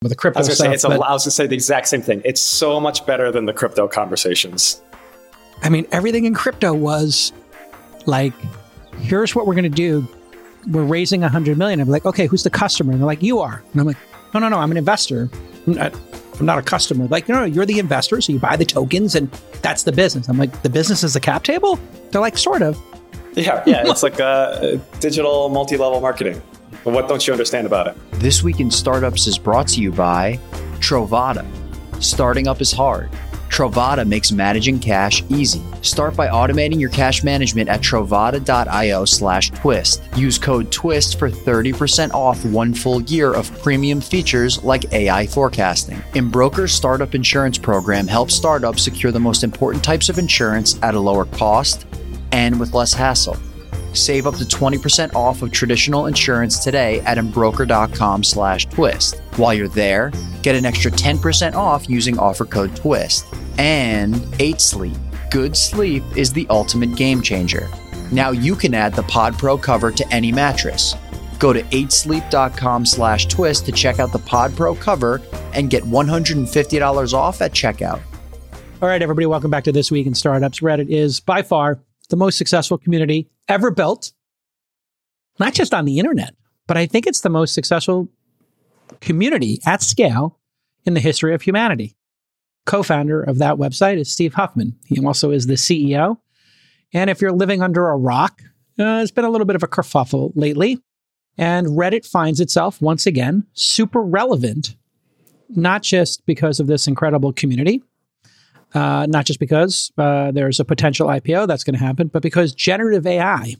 with the crypto I was going stuff. to say the exact same thing. It's so much better than the crypto conversations. I mean, everything in crypto was like, here's what we're going to do. We're raising 100 million. I'm like, okay, who's the customer? And they're like, you are. And I'm like, no, I'm an investor. I'm not a customer. Like, no, you're the investor. So you buy the tokens and that's the business. I'm like, the business is the cap table? They're like, sort of. Yeah. It's like digital multi-level marketing. But what don't you understand about it? This Week in Startups is brought to you by Trovata. Starting up is hard. Trovata makes managing cash easy. Start by automating your cash management at trovata.io/twist. Use code TWIST for 30% off 1 full year of premium features like AI forecasting. Embroker's startup insurance program helps startups secure the most important types of insurance at a lower cost and with less hassle. Save up to 20% off of traditional insurance today at embroker.com/twist. While you're there, get an extra 10% off using offer code TWIST. And 8 Sleep. Good sleep is the ultimate game changer. Now you can add the Pod Pro cover to any mattress. Go to 8sleep.com/twist to check out the Pod Pro cover and get $150 off at checkout. All right, everybody, welcome back to This Week in Startups. Reddit is by far the most successful community ever built, not just on the internet, but I think it's the most successful community at scale in the history of humanity. Co-founder of that website is Steve Huffman. He also is the CEO. And if you're living under a rock, it's been a little bit of a kerfuffle lately. And Reddit finds itself once again super relevant, not just because of this incredible community, not just because there's a potential IPO that's going to happen, but because generative AI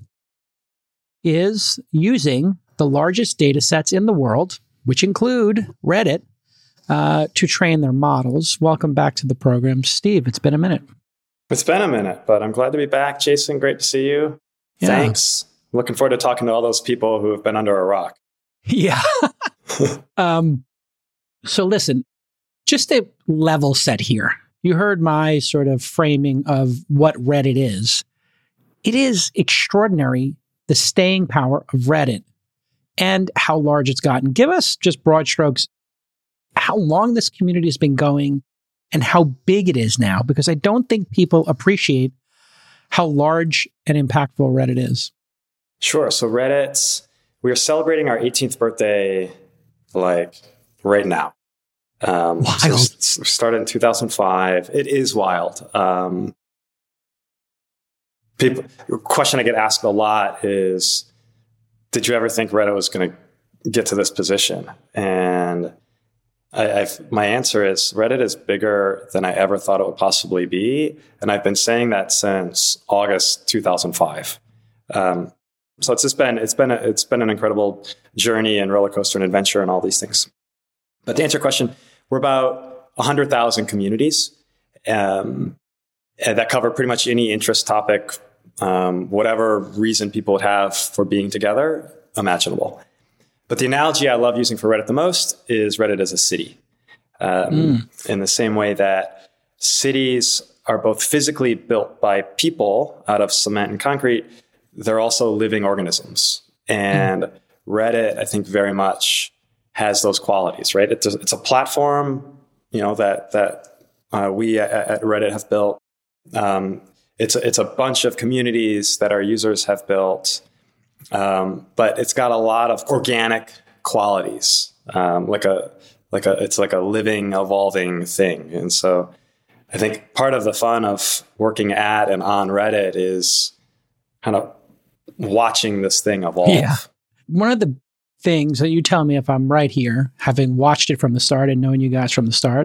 is using the largest data sets in the world, which include Reddit, to train their models. Welcome back to the program, Steve. It's been a minute. It's been a minute, but I'm glad to be back. Jason, great to see you. Yeah. Thanks. Looking forward to talking to all those people who have been under a rock. Yeah. So listen, just a level set here. You heard my sort of framing of what Reddit is. It is extraordinary, the staying power of Reddit and how large it's gotten. Give us just broad strokes, how long this community has been going and how big it is now, because I don't think people appreciate how large and impactful Reddit is. Sure. So we are celebrating our 18th birthday, like right now. Wild. So started in 2005. It is wild. A question I get asked a lot is, did you ever think Reddit was going to get to this position? And my answer is Reddit is bigger than I ever thought it would possibly be. And I've been saying that since August 2005. So it's been an incredible journey and roller coaster and adventure and all these things. But to answer your question, we're about 100,000 communities that cover pretty much any interest topic, whatever reason people would have for being together, imaginable. But the analogy I love using for Reddit the most is Reddit as a city. In the same way that cities are both physically built by people out of cement and concrete, they're also living organisms. And Reddit, I think, very much has those qualities, right? It's a platform, that we at Reddit have built. It's a bunch of communities that our users have built. But it's got a lot of organic qualities, it's like a living, evolving thing. And so I think part of the fun of working at and on Reddit is kind of watching this thing evolve. Yeah. One of the things that you tell me if I'm right here, having watched it from the start and knowing you guys from the start,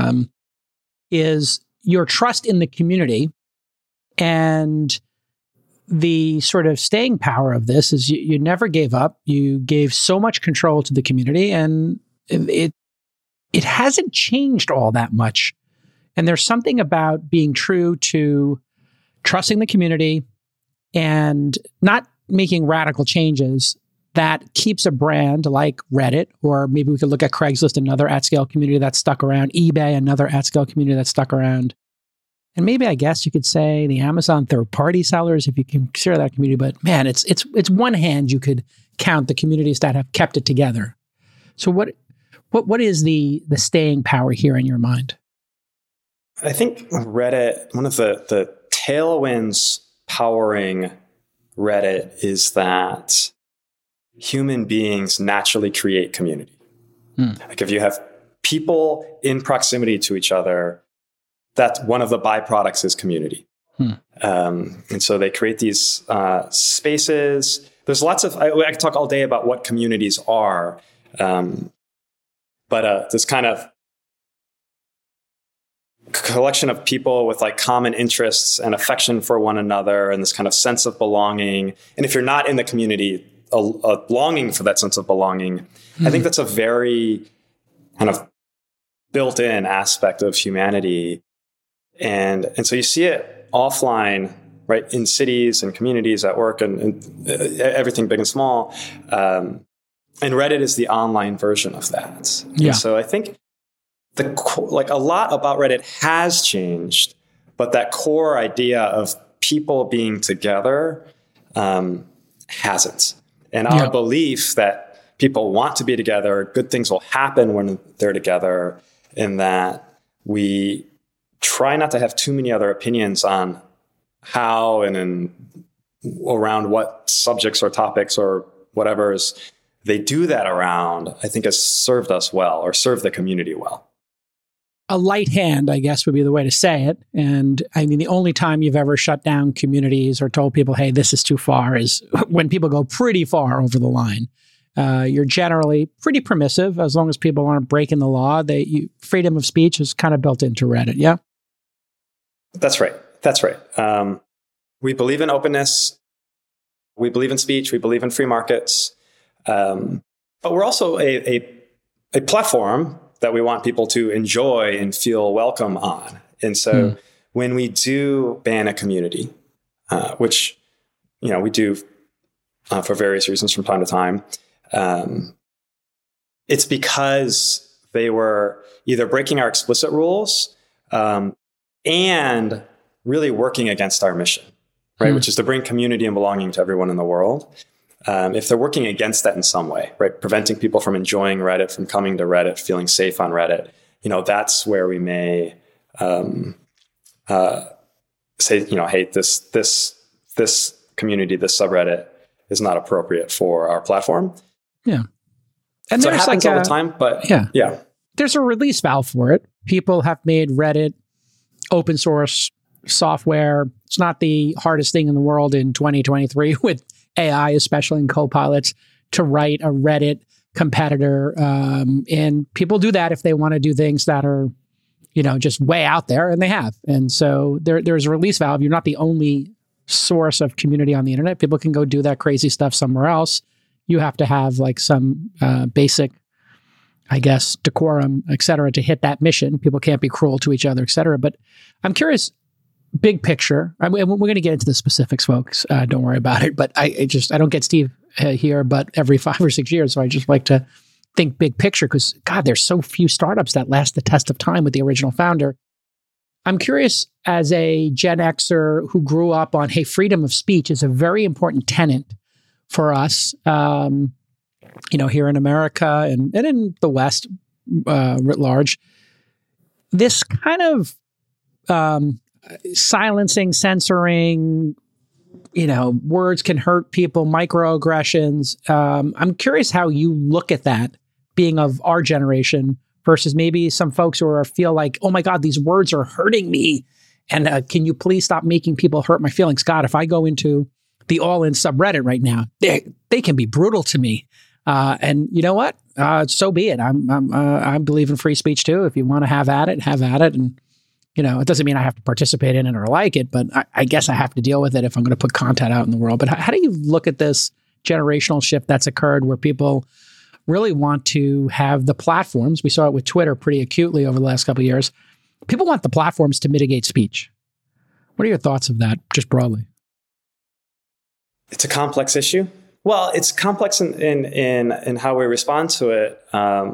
is your trust in the community and the sort of staying power of this is you never gave up. You gave so much control to the community, and it hasn't changed all that much. And there's something about being true to trusting the community and not making radical changes that keeps a brand like Reddit, or maybe we could look at Craigslist, another at-scale community that's stuck around, eBay, another at-scale community that's stuck around. And maybe I guess you could say the Amazon third-party sellers, if you consider that community. But man, it's one hand you could count the communities that have kept it together. So what What is the staying power here in your mind? I think Reddit, one of the tailwinds powering Reddit is that human beings naturally create community. Like if you have people in proximity to each other, that's one of the byproducts is community. And so they create these spaces. There's lots of, I could talk all day about what communities are, but this kind of collection of people with like common interests and affection for one another and this kind of sense of belonging. And if you're not in the community, a longing for that sense of belonging, I think that's a very kind of built-in aspect of humanity. And so you see it offline, right, in cities and communities at work and everything big and small. And Reddit is the online version of that. Yeah. And so I think a lot about Reddit has changed, but that core idea of people being together hasn't. And our belief that people want to be together, good things will happen when they're together, and that we try not to have too many other opinions on how and around what subjects or topics or whatever's they do that around, I think has served us well or served the community well. A light hand, I guess, would be the way to say it. And I mean, the only time you've ever shut down communities or told people, hey, this is too far, is when people go pretty far over the line. You're generally pretty permissive as long as people aren't breaking the law. Freedom of speech is kind of built into Reddit, yeah? That's right. We believe in openness. We believe in speech. We believe in free markets. But we're also a platform that we want people to enjoy and feel welcome on. And so when we do ban a community, which, we do for various reasons from time to time, it's because they were either breaking our explicit rules and really working against our mission, right? Which is to bring community and belonging to everyone in the world. If they're working against that in some way, right? Preventing people from enjoying Reddit, from coming to Reddit, feeling safe on Reddit, that's where we may say, hey, this community, this subreddit is not appropriate for our platform. Yeah. And so there's it happens all the time, but yeah. There's a release valve for it. People have made Reddit open source software. It's not the hardest thing in the world in 2023 with AI, especially in Copilots, to write a Reddit competitor. And people do that if they want to do things that are, just way out there, and they have. And so there's a release valve. You're not the only source of community on the internet. People can go do that crazy stuff somewhere else. You have to have like some basic, I guess, decorum, et cetera, to hit that mission. People can't be cruel to each other, et cetera. But I'm curious, big picture. We're going to get into the specifics, folks. Don't worry about it. But I don't get Steve here, but every 5 or 6 years. So I just like to think big picture because, God, there's so few startups that last the test of time with the original founder. I'm curious, as a Gen Xer who grew up on, hey, freedom of speech is a very important tenet for us, here in America and in the West writ large. This kind of silencing, censoring, words can hurt people, microaggressions. I'm curious how you look at that, being of our generation versus maybe some folks who feel like, oh my God, these words are hurting me. And can you please stop making people hurt my feelings? God, if I go into the All-In subreddit right now, they can be brutal to me. And you know what? So be it. I believe in free speech too. If you want to have at it. And it doesn't mean I have to participate in it or like it, but I guess I have to deal with it if I'm going to put content out in the world. But how do you look at this generational shift that's occurred where people really want to have the platforms? We saw it with Twitter pretty acutely over the last couple of years. People want the platforms to mitigate speech. What are your thoughts of that, just broadly? It's a complex issue. Well, it's complex in how we respond to it.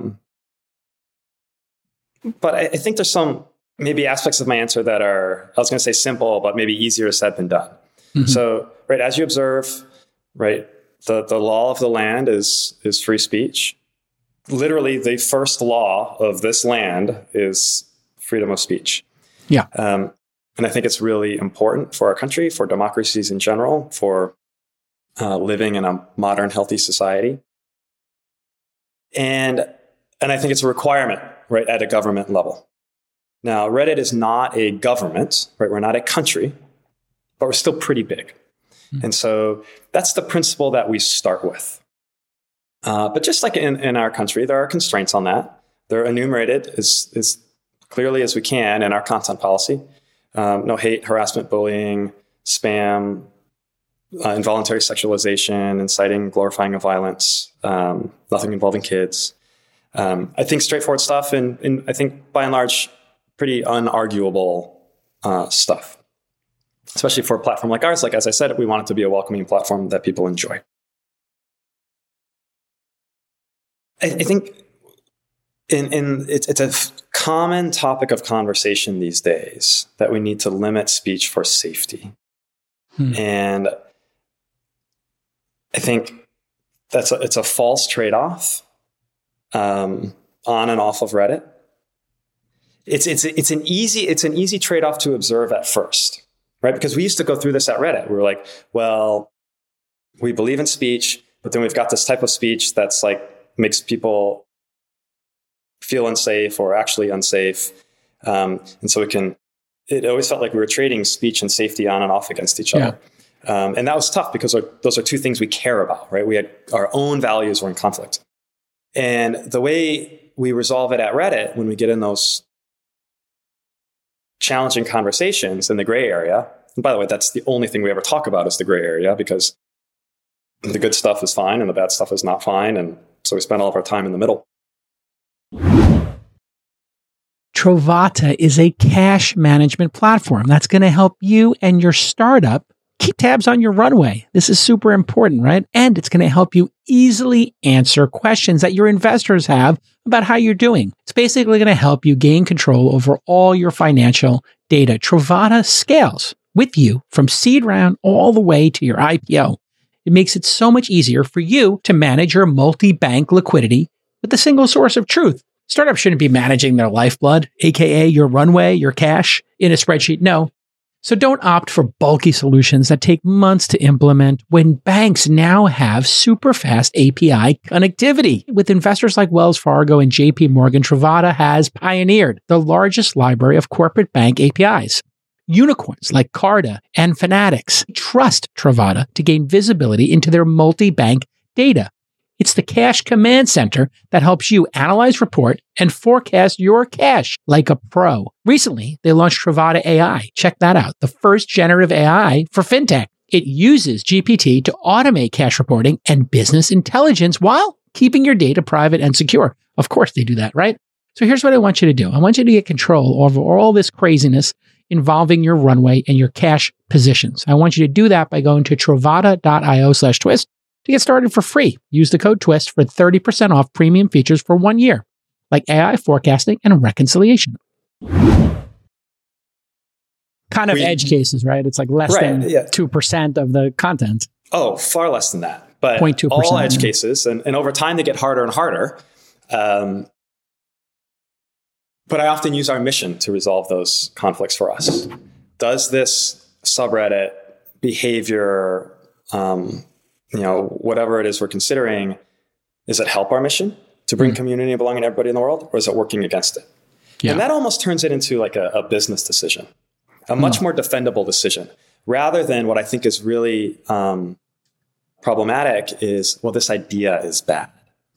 But I think there's some maybe aspects of my answer that are, I was going to say simple, but maybe easier said than done. Mm-hmm. So, right, as you observe, right, the law of the land is free speech. literally the first law of this land is freedom of speech. Yeah. And I think it's really important for our country, for democracies in general, for living in a modern, healthy society. And I think it's a requirement, right, at a government level. Now, Reddit is not a government, right? We're not a country, but we're still pretty big. And so that's the principle that we start with. But just like in our country, there are constraints on that. They're enumerated as clearly as we can in our content policy. No hate, harassment, bullying, spam, involuntary sexualization, inciting, glorifying of violence, nothing involving kids. I think straightforward stuff, and I think by and large, pretty unarguable stuff, especially for a platform like ours. Like, as I said, we want it to be a welcoming platform that people enjoy. I think it's a common topic of conversation these days that we need to limit speech for safety. And I think it's a false trade-off on and off of Reddit. It's an easy trade-off to observe at first, right? Because we used to go through this at Reddit. We were like, well, we believe in speech, but then we've got this type of speech that's like makes people feel unsafe or actually unsafe. And so it always felt like we were trading speech and safety on and off against each other. And that was tough because those are two things we care about, right? We had our own values were in conflict. And the way we resolve it at Reddit, when we get in those challenging conversations in the gray area, and by the way, that's the only thing we ever talk about is the gray area, because the good stuff is fine and the bad stuff is not fine. And so we spend all of our time in the middle. Trovata is a cash management platform that's going to help you and your startup keep tabs on your runway. This is super important, right? And it's going to help you easily answer questions that your investors have about how you're doing. It's basically going to help you gain control over all your financial data. Trovata scales with you from seed round all the way to your IPO. It makes it so much easier for you to manage your multi-bank liquidity with a single source of truth. Startups shouldn't be managing their lifeblood, aka your runway, your cash, in a spreadsheet. No. So don't opt for bulky solutions that take months to implement when banks now have super fast API connectivity. With investors like Wells Fargo and JP Morgan, Trovata has pioneered the largest library of corporate bank APIs. Unicorns like Carta and Fanatics trust Trovata to gain visibility into their multi-bank data. It's the Cash Command Center that helps you analyze, report, and forecast your cash like a pro. Recently, they launched Trovata AI. Check that out. The first generative AI for fintech. It uses GPT to automate cash reporting and business intelligence while keeping your data private and secure. Of course they do that, right? So here's what I want you to do. I want you to get control over all this craziness involving your runway and your cash positions. I want you to do that by going to trovata.io/twist to get started for free. Use the code TWIST for 30% off premium features for 1 year, like AI forecasting and reconciliation. Kind of edge cases, right? It's like less than 2% of the content. Oh, far less than that. But 0.2%, all edge cases, and over time they get harder and harder. But I often use our mission to resolve those conflicts for us. Does this subreddit behavior, whatever it is we're considering, does it help our mission to bring community and belonging to everybody in the world, or is it working against it? Yeah. And that almost turns it into like a business decision, a much more defendable decision, rather than what I think is really problematic is, well, this idea is bad.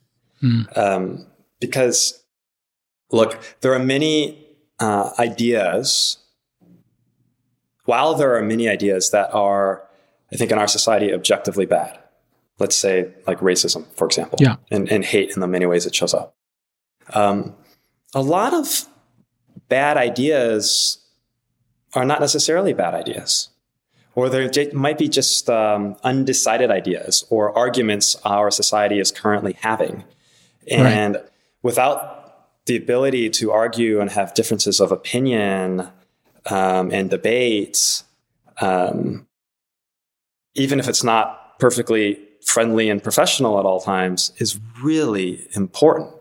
Because, look, there are many ideas, while there are many ideas that are, I think, in our society objectively bad. Let's say like racism, for example, and hate in the many ways it shows up. A lot of bad ideas are not necessarily bad ideas, or there might be just undecided ideas or arguments our society is currently having. And without the ability to argue and have differences of opinion and debates, even if it's not perfectly friendly and professional at all times, is really important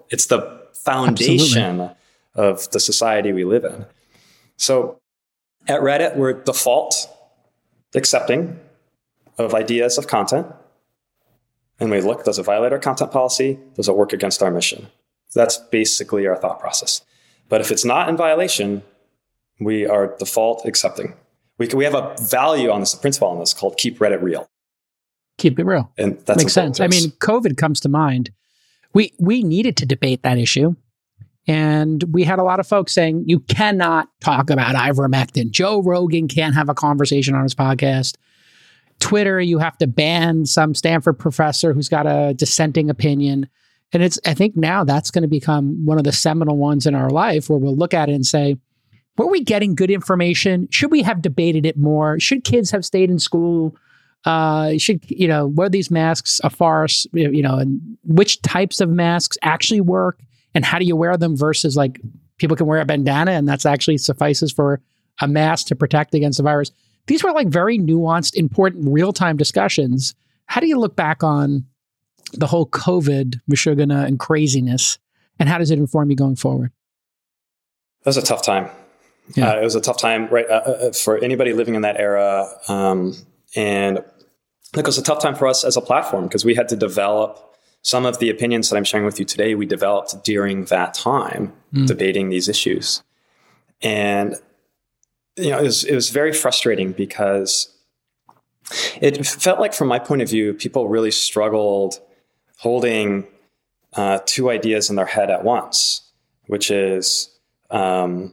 It's the foundation of the society we live in. So at Reddit, we're default accepting of ideas of content. And we look, does it violate our content policy? Does it work against our mission? That's basically our thought process. But if it's not in violation, we are default accepting. We have a value on this, a principle on this called keep Reddit real. Keep it real. And that makes sense. I mean, COVID comes to mind. We needed to debate that issue. And we had a lot of folks saying, you cannot talk about ivermectin. Joe Rogan can't have a conversation on his podcast. Twitter, you have to ban some Stanford professor who's got a dissenting opinion. And I think now that's going to become one of the seminal ones in our life where we'll look at it and say, were we getting good information? Should we have debated it more? Should kids have stayed in school? Were these masks a farce? And which types of masks actually work? And how do you wear them versus like people can wear a bandana and that's actually suffices for a mask to protect against the virus? These were like very nuanced, important, real-time discussions. How do you look back on the whole COVID, Meshuggah, and craziness, and how does it inform you going forward? That was a tough time. Yeah. It was a tough time, right, for anybody living in that era. And it was a tough time for us as a platform because we had to develop some of the opinions that I'm sharing with you today. We developed during that time, debating these issues. And it was very frustrating because it felt like, from my point of view, people really struggled holding two ideas in their head at once, which is COVID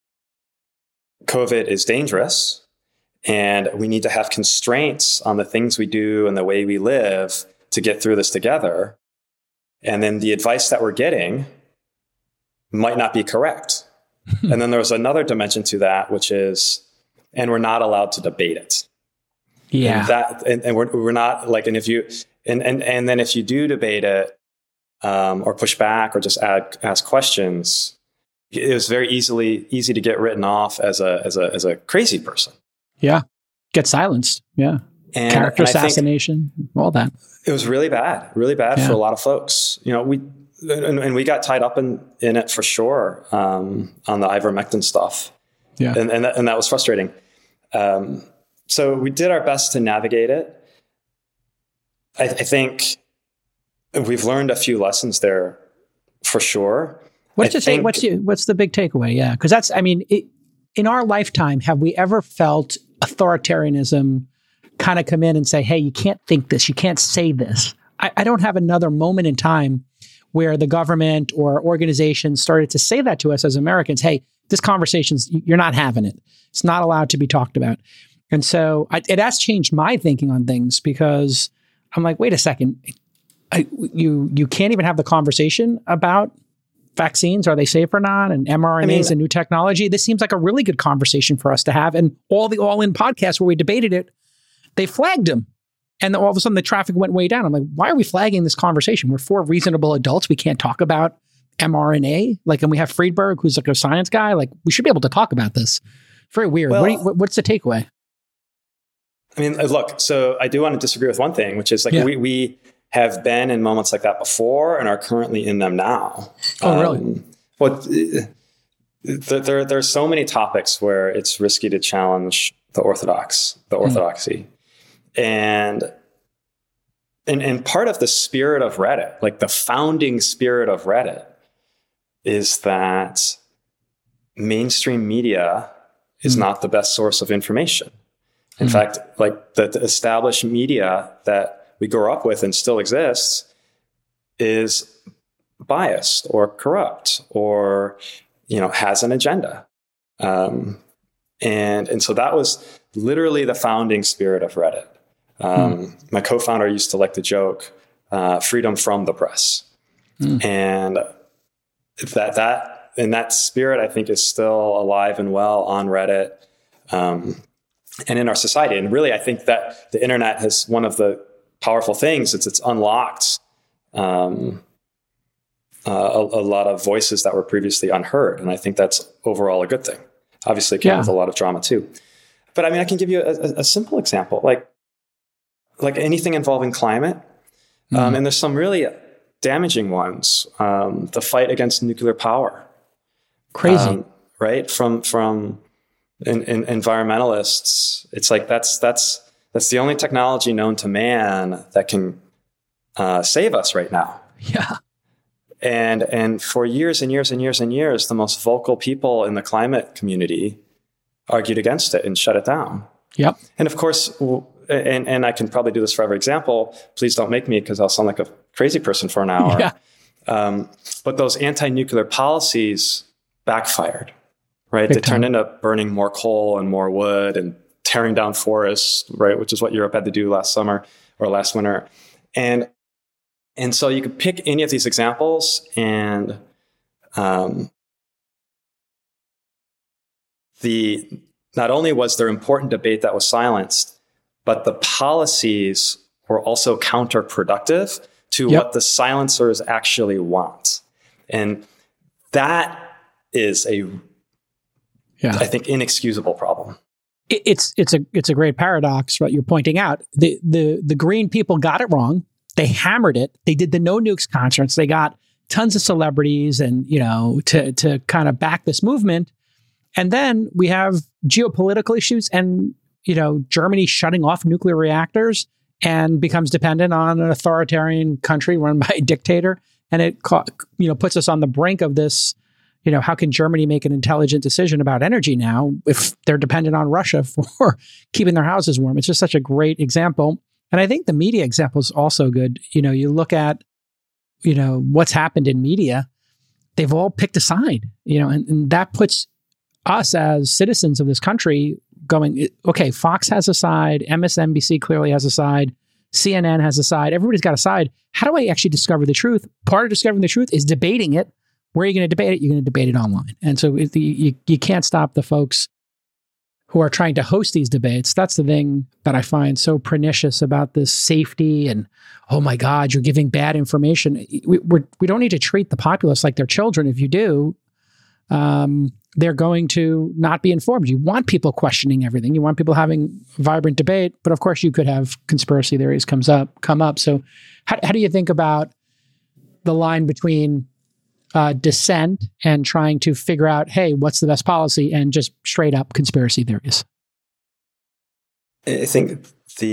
is dangerous and we need to have constraints on the things we do and the way we live to get through this together. And then the advice that we're getting might not be correct. And then there was another dimension to that, which is, and we're not allowed to debate it. Yeah. And we're not like, and if you, and then if you do debate it, or push back or just ask questions, it was very easy to get written off as a crazy person. Yeah. Get silenced. Yeah. Character assassination, all that. It was really bad for a lot of folks. We got tied up in it for sure, on the ivermectin stuff. Yeah. And that was frustrating. So we did our best to navigate it. I think we've learned a few lessons there for sure. What's the big takeaway? Yeah. Because that's, in our lifetime, have we ever felt authoritarianism kind of come in and say, hey, you can't think this, you can't say this? I don't have another moment in time where the government or organizations started to say that to us as Americans. Hey, this conversation's, you're not having it. It's not allowed to be talked about. And so it has changed my thinking on things because I'm like, wait a second, you can't even have the conversation about vaccines. Are they safe or not? And mRNAs and new technology. This seems like a really good conversation for us to have. And all the All In podcasts where we debated it, they flagged them. And then all of a sudden the traffic went way down. I'm like, why are we flagging this conversation? We're four reasonable adults. We can't talk about mRNA. And we have Friedberg, who's like a science guy. We should be able to talk about this. Very weird. Well, what's the takeaway? Look, so I do want to disagree with one thing, which is we have been in moments like that before and are currently in them now. Oh, really? Well, there's so many topics where it's risky to challenge the orthodoxy. And part of the spirit of Reddit, like the founding spirit of Reddit, is that mainstream media is not the best source of information. In fact, the established media that we grew up with and still exists is biased or corrupt or, has an agenda. And so that was literally the founding spirit of Reddit. My co-founder used to like to joke, freedom from the press. And that spirit, I think, is still alive and well on Reddit, and in our society. And really, I think that the internet has one of the powerful things. It's unlocked a lot of voices that were previously unheard. And I think that's overall a good thing. Obviously, it came with a lot of drama too. But I can give you a simple example, like anything involving climate. And there's some really damaging ones. The fight against nuclear power. Crazy. Right? From environmentalists, it's like that's the only technology known to man that can save us right now. Yeah. And for years and years and years and years, the most vocal people in the climate community argued against it and shut it down. Yep. And of course, and I can probably do this for every example. Please don't make me, because I'll sound like a crazy person for an hour. Yeah. But those anti-nuclear policies backfired, right? They turned into burning more coal and more wood and tearing down forests, right? Which is what Europe had to do last summer or last winter. And so you could pick any of these examples, and not only was there important debate that was silenced, but the policies were also counterproductive to what the silencers actually want. And that is I think, inexcusable problem. It's a great paradox, what you're pointing out. The green people got it wrong. They hammered it. They did the no nukes concerts. They got tons of celebrities and, to kind of back this movement. And then we have geopolitical issues and, Germany shutting off nuclear reactors and becomes dependent on an authoritarian country run by a dictator. And it, puts us on the brink of this, how can Germany make an intelligent decision about energy now if they're dependent on Russia for keeping their houses warm? It's just such a great example. And I think the media example is also good. You look at, what's happened in media, they've all picked a side, and that puts us as citizens of this country going, okay, Fox has a side, MSNBC clearly has a side, CNN has a side, everybody's got a side. How do I actually discover the truth? Part of discovering the truth is debating it. Where are you going to debate it? You're going to debate it online. And so you can't stop the folks who are trying to host these debates. That's the thing that I find so pernicious about this safety and, oh my God, you're giving bad information. We don't need to treat the populace like they're children. If you do, they're going to not be informed. You want people questioning everything. You want people having vibrant debate. But of course, you could have conspiracy theories come up. So how do you think about the line between dissent and trying to figure out, hey, what's the best policy, and just straight up conspiracy theories? I think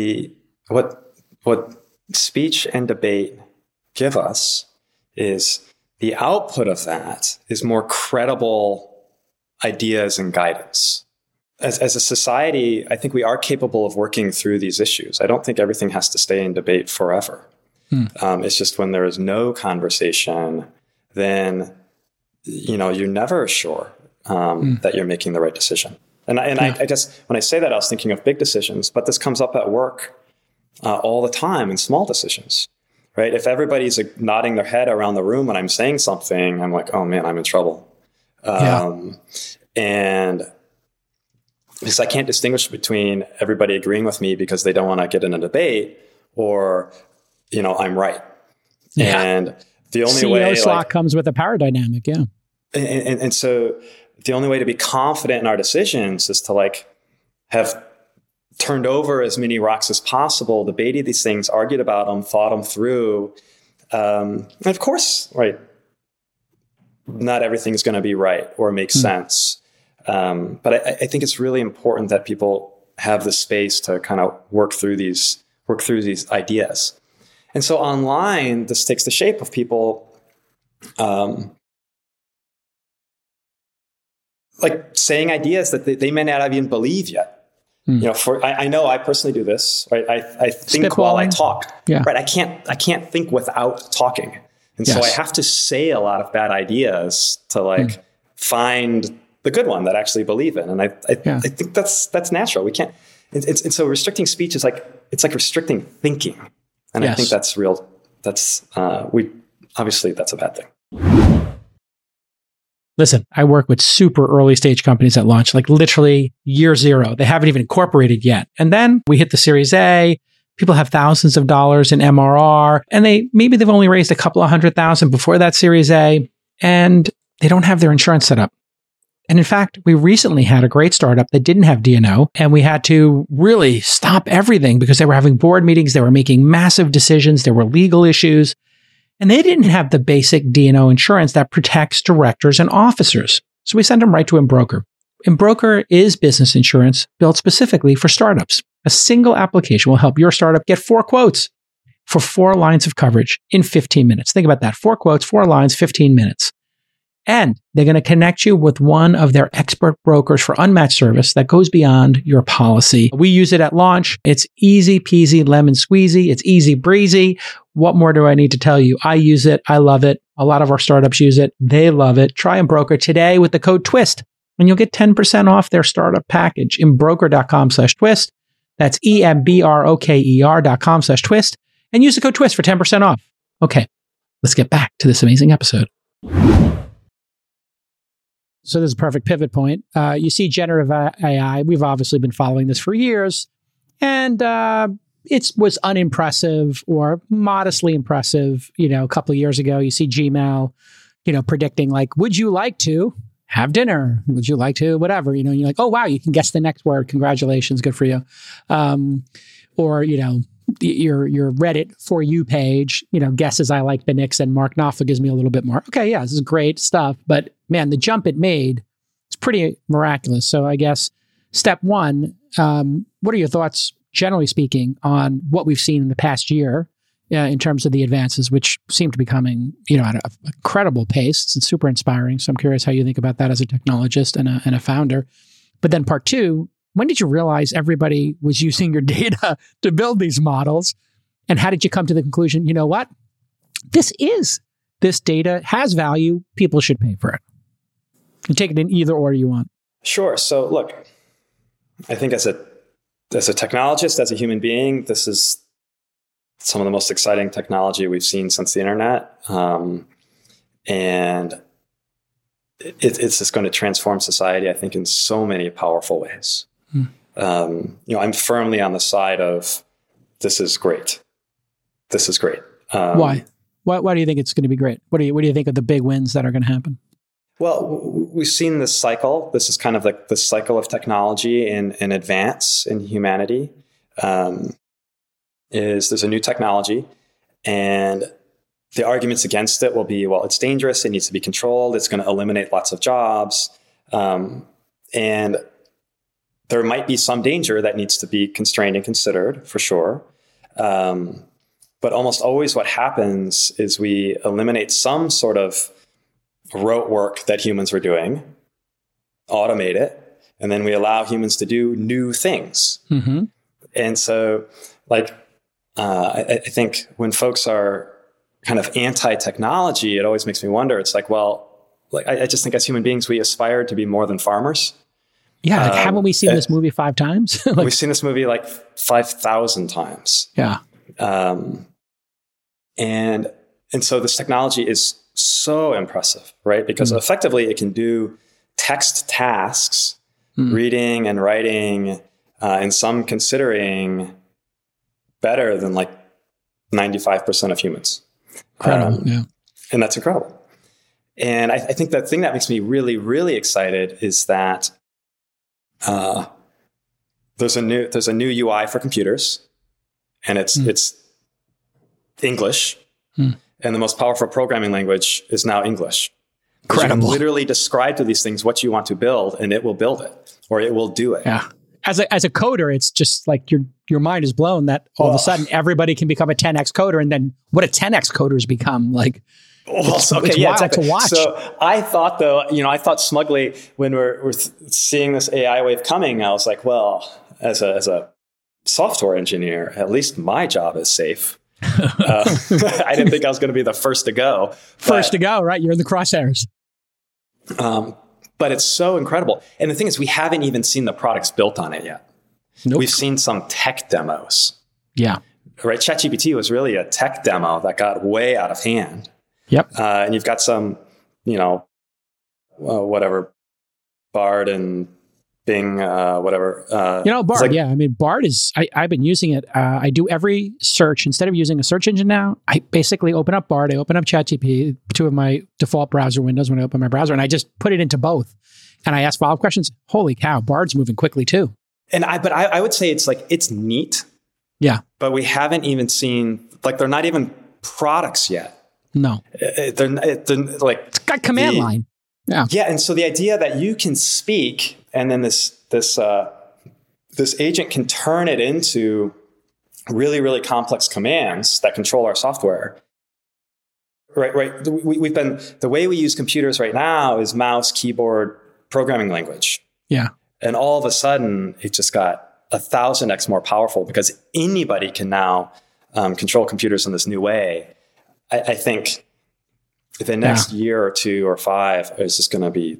what speech and debate give us is the output of that is more credible ideas and guidance. As a society, I think we are capable of working through these issues. I don't think everything has to stay in debate forever. It's just when there is no conversation, then you're never sure that you're making the right decision. I guess when I say that, I was thinking of big decisions, but this comes up at work all the time in small decisions, right? If everybody's nodding their head around the room when I'm saying something, I'm like, oh man, I'm in trouble. And because I can't distinguish between everybody agreeing with me because they don't want to get in a debate or, I'm right. Yeah. And the only way CEO slot comes with a power dynamic. Yeah. And so the only way to be confident in our decisions is to have turned over as many rocks as possible, debated these things, argued about them, thought them through. And of course, right, not everything's going to be right or make sense. But I think it's really important that people have the space to kind of work through these ideas. And so online, this takes the shape of people saying ideas that they may not even believe yet. I know I personally do this, right? I think while I talk, right? I can't think without talking. And so I have to say a lot of bad ideas to find the good one that I actually believe in. And I think that's natural. We can't, and so restricting speech is it's like restricting thinking. And I think that's real. Obviously that's a bad thing. Listen, I work with super early stage companies at launch, literally year zero. They haven't even incorporated yet. And then we hit the Series A. People have thousands of dollars in MRR, and maybe they've only raised a couple of $100,000 before that Series A, and they don't have their insurance set up. And in fact, we recently had a great startup that didn't have D&O, and we had to really stop everything because they were having board meetings. They were making massive decisions. There were legal issues. And they didn't have the basic D&O insurance that protects directors and officers. So we sent them right to Embroker. Embroker is business insurance built specifically for startups. A single application will help your startup get 4 quotes for 4 lines of coverage in 15 minutes. Think about that. 4 quotes, 4 lines, 15 minutes. And they're going to connect you with one of their expert brokers for unmatched service that goes beyond your policy. We use it at launch. It's easy peasy, lemon squeezy. It's easy breezy. What more do I need to tell you? I use it. I love it. A lot of our startups use it. They love it. Try Embroker today with the code TWIST, and you'll get 10% off their startup package. Embroker.com/twist. That's EMBROKER.com/twist. And use the code TWIST for 10% off. Okay, let's get back to this amazing episode. So this is a perfect pivot point. You see generative AI. We've obviously been following this for years. And it was unimpressive or modestly impressive. A couple of years ago, you see Gmail, predicting like, would you like to have dinner? Would you like to whatever? And you're like, oh, wow, you can guess the next word. Congratulations. Good for you. Or, your Reddit For You page, guesses I like the Knicks and Mark Knopfler gives me a little bit more. Okay, yeah, this is great stuff. But man, the jump it made is pretty miraculous. So I guess step one, what are your thoughts, generally speaking, on what we've seen in the past year in terms of the advances, which seem to be coming, at an incredible pace? It's super inspiring. So I'm curious how you think about that as a technologist and a founder. But then part 2, when did you realize everybody was using your data to build these models? And how did you come to the conclusion, you know what? This data has value. People should pay for it. You take it in either order you want. Sure. So look, I think as a technologist, as a human being, this is some of the most exciting technology we've seen since the internet. And it's just going to transform society, I think, in so many powerful ways. I'm firmly on the side of this is great. This is great. Why? Why do you think it's going to be great? What do you think of the big wins that are going to happen? Well, we've seen this cycle. This is kind of like the cycle of technology and advance in humanity. There's a new technology, and the arguments against it will be, well, it's dangerous. It needs to be controlled. It's going to eliminate lots of jobs. And there might be some danger that needs to be constrained and considered, for sure. But almost always what happens is we eliminate some sort of rote work that humans were doing, automate it, and then we allow humans to do new things. Mm-hmm. And so, I think when folks are kind of anti-technology, it always makes me wonder. It's like, well, I just think as human beings, we aspire to be more than farmers. Yeah, haven't we seen this movie 5 times? We've seen this movie 5,000 times. Yeah. And so this technology is so impressive, right? Because effectively it can do text tasks, reading and writing, and some considering better than 95% of humans. Incredible, yeah. And that's incredible. And I think the thing that makes me really, really excited is that there's a new UI for computers, and it's English, and the most powerful programming language is now English. Incredible. You can literally describe to these things what you want to build, and it will build it, or it will do it. Yeah. As a coder, it's just like your mind is blown that all of a sudden everybody can become a 10x coder, and then what a 10x coders become it's wild to watch. So I thought, though, I thought smugly when we're seeing this AI wave coming, I was like, well, as a software engineer, at least my job is safe. I didn't think I was going to be the first to go. First to go, right? You're in the crosshairs. But it's so incredible. And the thing is, we haven't even seen the products built on it yet. Nope. We've seen some tech demos. Yeah. Right? ChatGPT was really a tech demo that got way out of hand. Yep. And you've got some, whatever, Bard and Bing, whatever. Bard, yeah. I mean, Bard is, I've been using it. I do every search. Instead of using a search engine now, I basically open up Bard, I open up ChatGPT, 2 of my default browser windows when I open my browser, and I just put it into both. And I ask follow-up questions. Holy cow, Bard's moving quickly too. And I would say it's neat. Yeah. But we haven't even seen, they're not even products yet. No. They're like it's got command line. Yeah. Yeah. And so the idea that you can speak and then this agent can turn it into really, really complex commands that control our software. Right. We've been, the way we use computers right now is mouse, keyboard, programming language. Yeah. And all of a sudden it just got 1,000x more powerful because anybody can now control computers in this new way. I think the next year or 2 or 5 is just going to be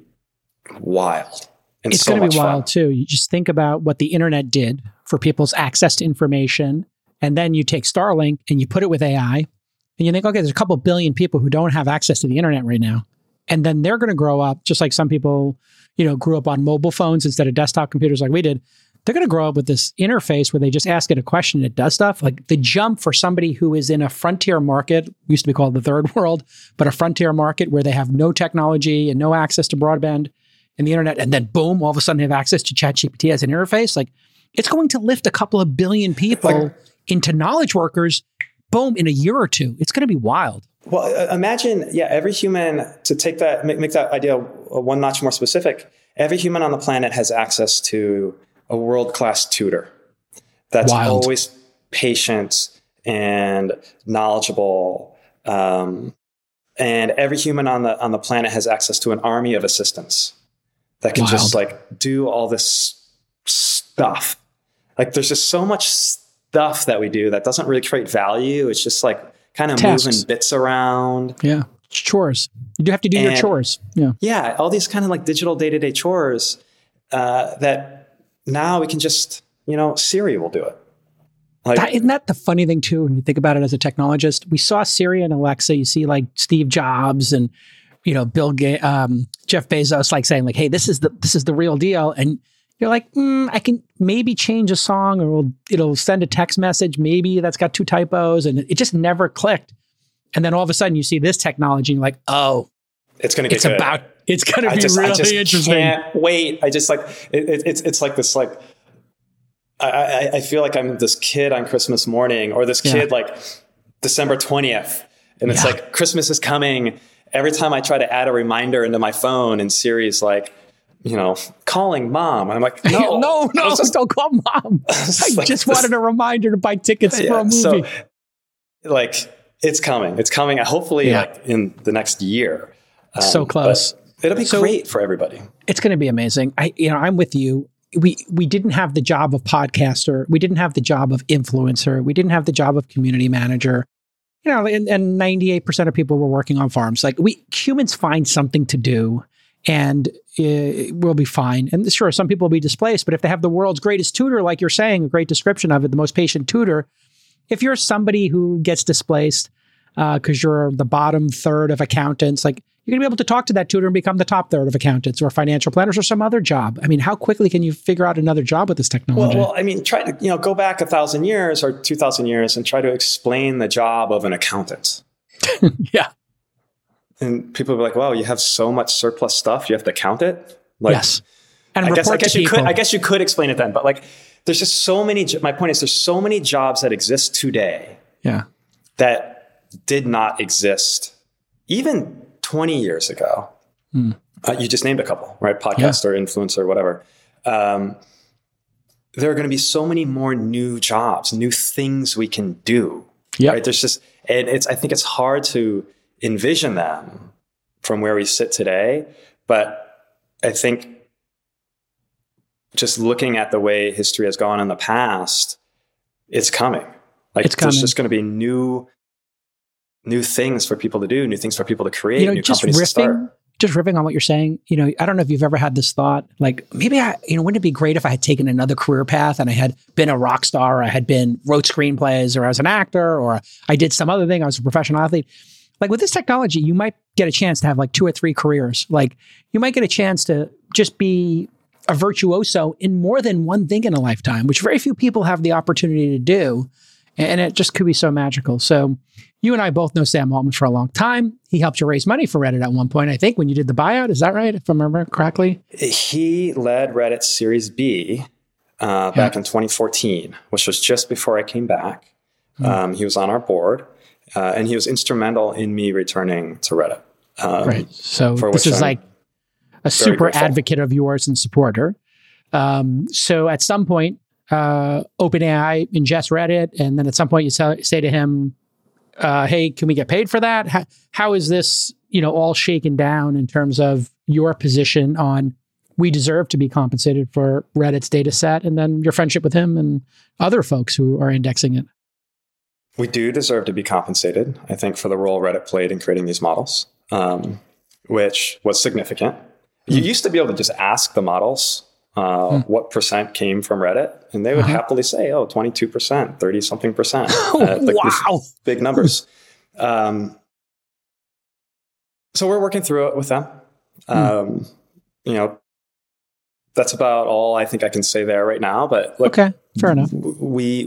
wild. And it's going to be wild too. You just think about what the internet did for people's access to information. And then you take Starlink and you put it with AI and you think, okay, there's a couple billion people who don't have access to the internet right now. And then they're going to grow up just like some people, grew up on mobile phones instead of desktop computers like we did. They're going to grow up with this interface where they just ask it a question and it does stuff. Like the jump for somebody who is in a frontier market, used to be called the third world, but a frontier market where they have no technology and no access to broadband and the internet. And then boom, all of a sudden they have access to ChatGPT as an interface. Like it's going to lift a couple of billion people into knowledge workers, boom, in a year or two. It's going to be wild. Well, imagine, every human, to take that, make that idea one notch more specific, every human on the planet has access to a world-class tutor that's always patient and knowledgeable. And every human on the planet has access to an army of assistants that can just do all this stuff. Like there's just so much stuff that we do that doesn't really create value. It's just like kind of moving bits around. Yeah. Chores. You do have to do your chores. Yeah. Yeah. All these kind of like digital day-to-day chores that now we can just, Siri will do it. Isn't that the funny thing too, when you think about it as a technologist? We saw Siri and Alexa. You see like Steve Jobs and, Bill Gates, Jeff Bezos, like saying like, hey, this is the real deal. And you're like, I can maybe change a song or it'll send a text message. Maybe that's got 2 typos and it just never clicked. And then all of a sudden you see this technology and you're like, oh, it's going to get good. It's going to be really interesting. I can't wait. I just it's like this, like, I feel like I'm this kid on Christmas morning or this kid like December 20th. And it's like, Christmas is coming. Every time I try to add a reminder into my phone and Siri's like, calling mom. And I'm like, no, don't call mom. I just wanted a reminder to buy tickets for a movie. So like, it's coming. It's coming. Hopefully like in the next year. So close. It'll be great for everybody. It's going to be amazing. I'm with you. We didn't have the job of podcaster. We didn't have the job of influencer. We didn't have the job of community manager. And 98% of people were working on farms. Like humans find something to do and we'll be fine. And sure, some people will be displaced, but if they have the world's greatest tutor, like you're saying, a great description of it, the most patient tutor, if you're somebody who gets displaced because you're the bottom third of accountants, like you're going to be able to talk to that tutor and become the top third of accountants or financial planners or some other job. I mean, how quickly can you figure out another job with this technology? Well, I mean, try to go back 1,000 years or 2,000 years and try to explain the job of an accountant. Yeah. And people will be like, "Wow, you have so much surplus stuff, you have to count it." Like, yes. And I guess you could explain it then, but like, there's just so many. My point is, there's so many jobs that exist today. Yeah. That did not exist even 20 years ago. You just named a couple, right? Podcaster, influencer, whatever. There are going to be so many more new jobs, new things we can do. Yeah. Right? There's just, and I think it's hard to envision them from where we sit today. But I think just looking at the way history has gone in the past, it's coming. Like there's just going to be new things for people to do, new things for people to create, new companies to start. Just riffing on what you're saying, I don't know if you've ever had this thought, like maybe wouldn't it be great if I had taken another career path and I had been a rock star, or I had wrote screenplays, or I was an actor, or I did some other thing, I was a professional athlete. Like with this technology, you might get a chance to have like 2 or 3 careers. Like you might get a chance to just be a virtuoso in more than one thing in a lifetime, which very few people have the opportunity to do. And it just could be so magical. So you and I both know Sam Altman for a long time. He helped you raise money for Reddit at one point, I think, when you did the buyout. Is that right, if I remember correctly? He led Reddit Series B back in 2014, which was just before I came back. He was on our board. and he was instrumental in me returning to Reddit. Right. So this is like a super advocate of yours and supporter. So at some point, OpenAI ingests Reddit, and then at some point you say to him, hey, can we get paid for that? How is this, all shaken down in terms of your position on we deserve to be compensated for Reddit's data set, and then your friendship with him and other folks who are indexing it? We do deserve to be compensated, I think, for the role Reddit played in creating these models, which was significant. You used to be able to just ask the models what percent came from Reddit, and they would happily say, 22%, 30-something percent. Wow. Big numbers. So we're working through it with them. That's about all I think I can say there right now. But look, okay, fair enough. We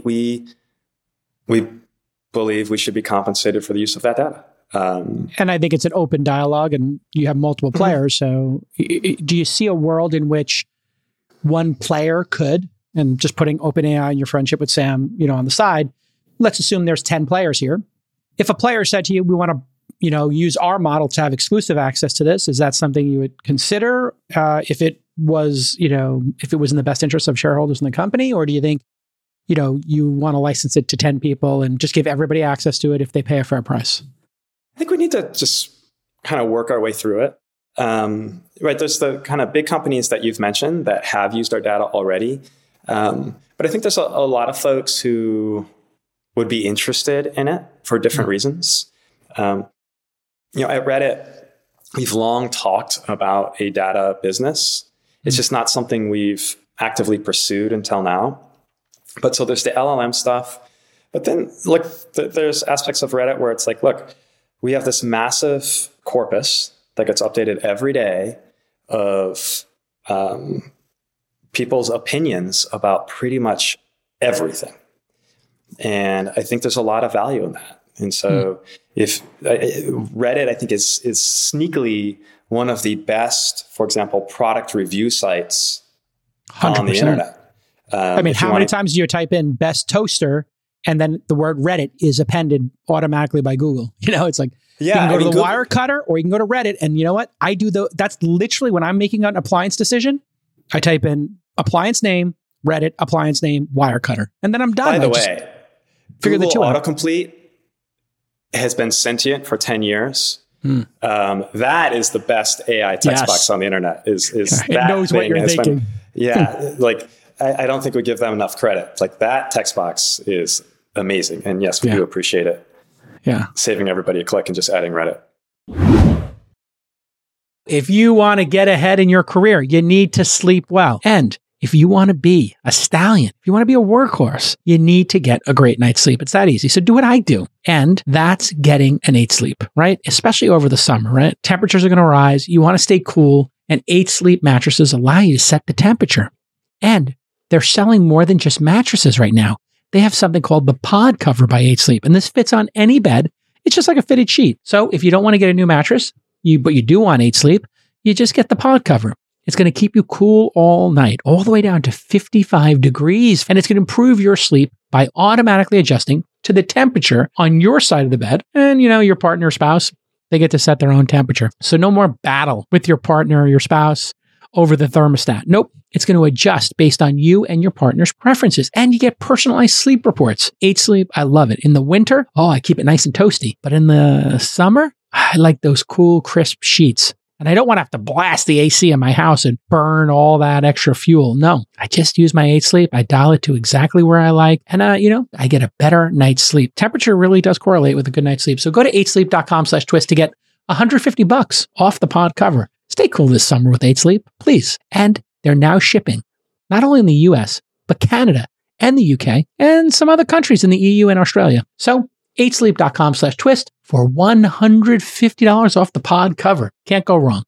believe we should be compensated for the use of that data. And I think it's an open dialogue, and you have multiple players. So do you see a world in which one player could, and just putting OpenAI and your friendship with Sam, on the side, let's assume there's 10 players here. If a player said to you, we want to, use our model to have exclusive access to this, is that something you would consider if it was, if it was in the best interest of shareholders in the company? Or do you think, you want to license it to 10 people and just give everybody access to it if they pay a fair price? I think we need to just kind of work our way through it. Right. There's the kind of big companies that you've mentioned that have used our data already. But I think there's a lot of folks who would be interested in it for different reasons. At Reddit, we've long talked about a data business. It's just not something we've actively pursued until now. But so there's the LLM stuff. But then there's aspects of Reddit where it's like, look, we have this massive corpus that gets updated every day of people's opinions about pretty much everything. And I think there's a lot of value in that. And so if Reddit, I think, is sneakily one of the best, for example, product review sites 100%. On the internet. How many times do you type in best toaster and then the word Reddit is appended automatically by Google? It's like, you can go to the Wirecutter, or you can go to Reddit. And you know what? That's literally when I'm making an appliance decision, I type in appliance name, Reddit, appliance name, Wirecutter. And then I'm done. By the way, figure the two out. Autocomplete has been sentient for 10 years. That is the best AI text box on the internet. Is it that knows what you're thinking. I don't think we give them enough credit. Like, that text box is amazing. And yes, we do appreciate it. Yeah. Saving everybody a click and just adding Reddit. If you want to get ahead in your career, you need to sleep well. And if you want to be a stallion, if you want to be a workhorse, you need to get a great night's sleep. It's that easy. So do what I do. And that's getting an 8 Sleep, right? Especially over the summer, right? Temperatures are going to rise. You want to stay cool. And 8 Sleep mattresses allow you to set the temperature. And they're selling more than just mattresses right now. They have something called the Pod Cover by 8 Sleep. And this fits on any bed. It's just like a fitted sheet. So if you don't want to get a new mattress, but you do want 8 Sleep, you just get the Pod Cover. It's going to keep you cool all night, all the way down to 55 degrees. And it's going to improve your sleep by automatically adjusting to the temperature on your side of the bed. And, your partner or spouse, they get to set their own temperature. So no more battle with your partner or your spouse over the thermostat. Nope. It's going to adjust based on you and your partner's preferences. And you get personalized sleep reports. 8 Sleep, I love it. In the winter, I keep it nice and toasty. But in the summer, I like those cool, crisp sheets. And I don't want to have to blast the AC in my house and burn all that extra fuel. No, I just use my 8 Sleep. I dial it to exactly where I like. And, I get a better night's sleep. Temperature really does correlate with a good night's sleep. So go to 8sleep.com/twist to get $150 off the Pod Cover. Stay cool this summer with 8 Sleep, please. And they're now shipping, not only in the US, but Canada and the UK and some other countries in the EU and Australia. So 8sleep.com/twist for $150 off the Pod Cover. Can't go wrong.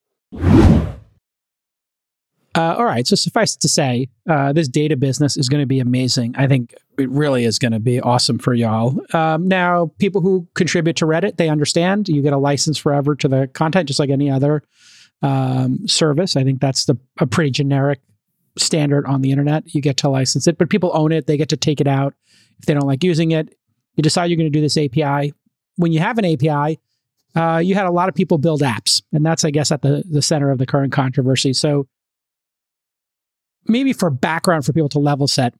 All right. So suffice it to say, this data business is going to be amazing. I think it really is going to be awesome for y'all. Now, people who contribute to Reddit, they understand you get a license forever to the content, just like any other service. I think that's a pretty generic standard on the internet. You get to license it, but people own it. They get to take it out if they don't like using it. You decide you're going to do this API. when you have an API, you had a lot of people build apps. And that's, I guess, at the center of the current controversy. So maybe for background for people to level set,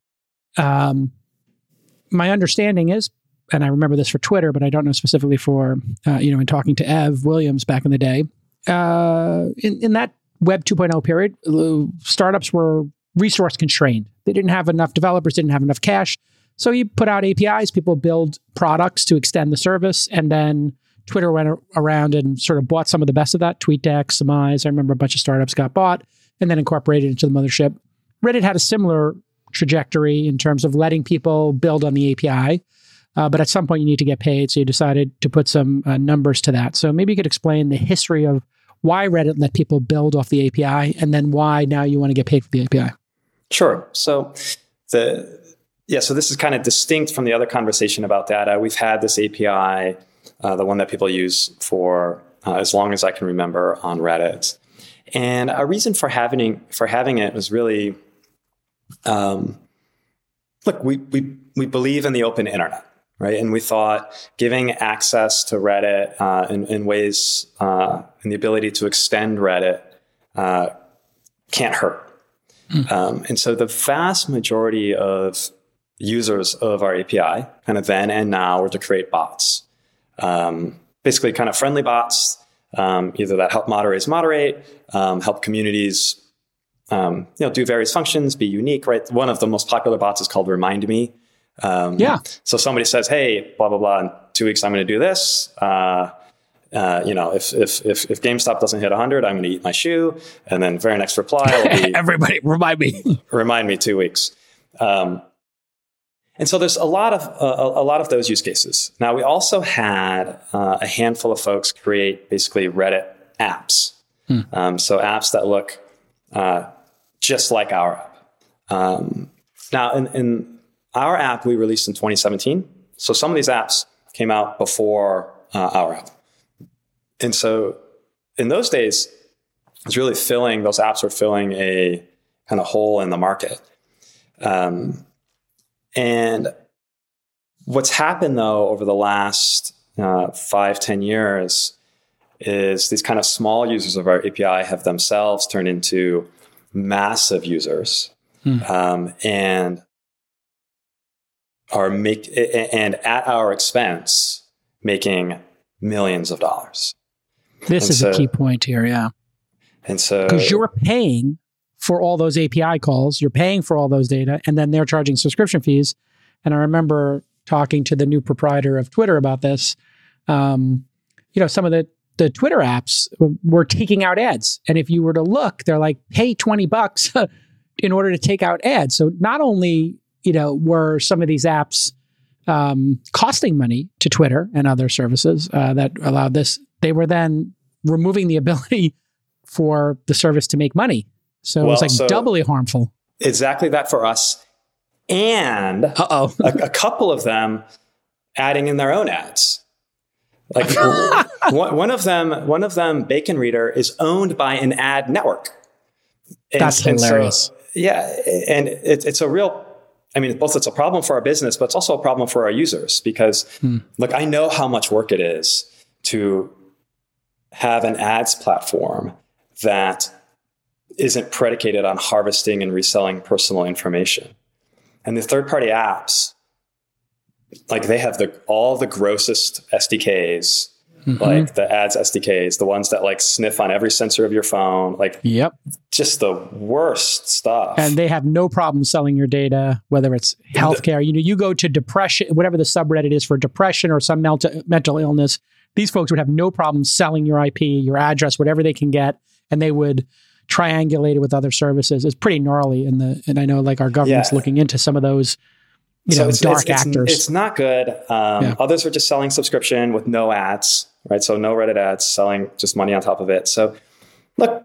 my understanding is, and I remember this for Twitter, but I don't know specifically for, in talking to Ev Williams back in the day, in that Web 2.0 period, startups were resource constrained. They didn't have enough developers, didn't have enough cash. So you put out APIs, people build products to extend the service, and then Twitter went around and sort of bought some of the best of that. TweetDeck, Surmise, I remember a bunch of startups got bought and then incorporated into the mothership. Reddit had a similar trajectory in terms of letting people build on the API. But at some point you need to get paid. So you decided to put some numbers to that. So maybe you could explain the history of why Reddit let people build off the API and then why now you want to get paid for the API. Sure. So so this is kind of distinct from the other conversation about data. We've had this API, the one that people use for as long as I can remember on Reddit. And a reason for having it was really, look, we believe in the open internet, right? And we thought giving access to Reddit in ways, and the ability to extend Reddit can't hurt. And so the vast majority of users of our API, kind of then and now, were to create bots. Basically kind of friendly bots, either that help moderate, help communities, do various functions, be unique, right? One of the most popular bots is called Remind Me. So somebody says, hey, blah, blah, blah, in 2 weeks, I'm going to do this. If GameStop doesn't hit 100, I'm going to eat my shoe. And then very next reply will be, everybody remind me, remind me 2 weeks. And so there's a lot of those use cases. Now, we also had a handful of folks create basically Reddit apps. So apps that look just like our app. Now, in our app, we released in 2017. So some of these apps came out before our app. And so in those days, those apps were filling a kind of hole in the market. And what's happened, though, over the last 5-10 years is these kind of small users of our API have themselves turned into massive users and at our expense making millions of dollars. This is a key point here, yeah. And so, because you're paying for all those API calls, you're paying for all those data, and then they're charging subscription fees. And I remember talking to the new proprietor of Twitter about this. Some of the Twitter apps were taking out ads. And if you were to look, they're like, pay $20 in order to take out ads. So not only, were some of these apps costing money to Twitter and other services that allowed this, they were then removing the ability for the service to make money. So it was doubly harmful. Exactly that for us. And a couple of them adding in their own ads. Like one of them, Bacon Reader, is owned by an ad network. That's hilarious. And it's a real, both it's a problem for our business, but it's also a problem for our users because, look, I know how much work it is to have an ads platform that isn't predicated on harvesting and reselling personal information. And the third-party apps, like they have all the grossest SDKs, like the ads SDKs, the ones that like sniff on every sensor of your phone, just the worst stuff. And they have no problem selling your data, whether it's healthcare. You go to depression, whatever the subreddit is for depression or some mental illness. These folks would have no problem selling your IP, your address, whatever they can get, and they would triangulate it with other services. It's pretty gnarly, and I know like our government's looking into some of those, dark actors. It's not good. Others are just selling subscription with no ads, right? So no Reddit ads, selling just money on top of it. So look,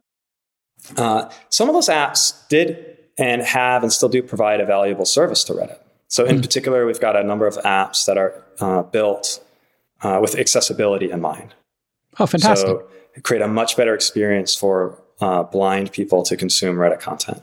some of those apps did and have and still do provide a valuable service to Reddit. So in particular, we've got a number of apps that are built with accessibility in mind. Oh, fantastic. So create a much better experience for blind people to consume Reddit content.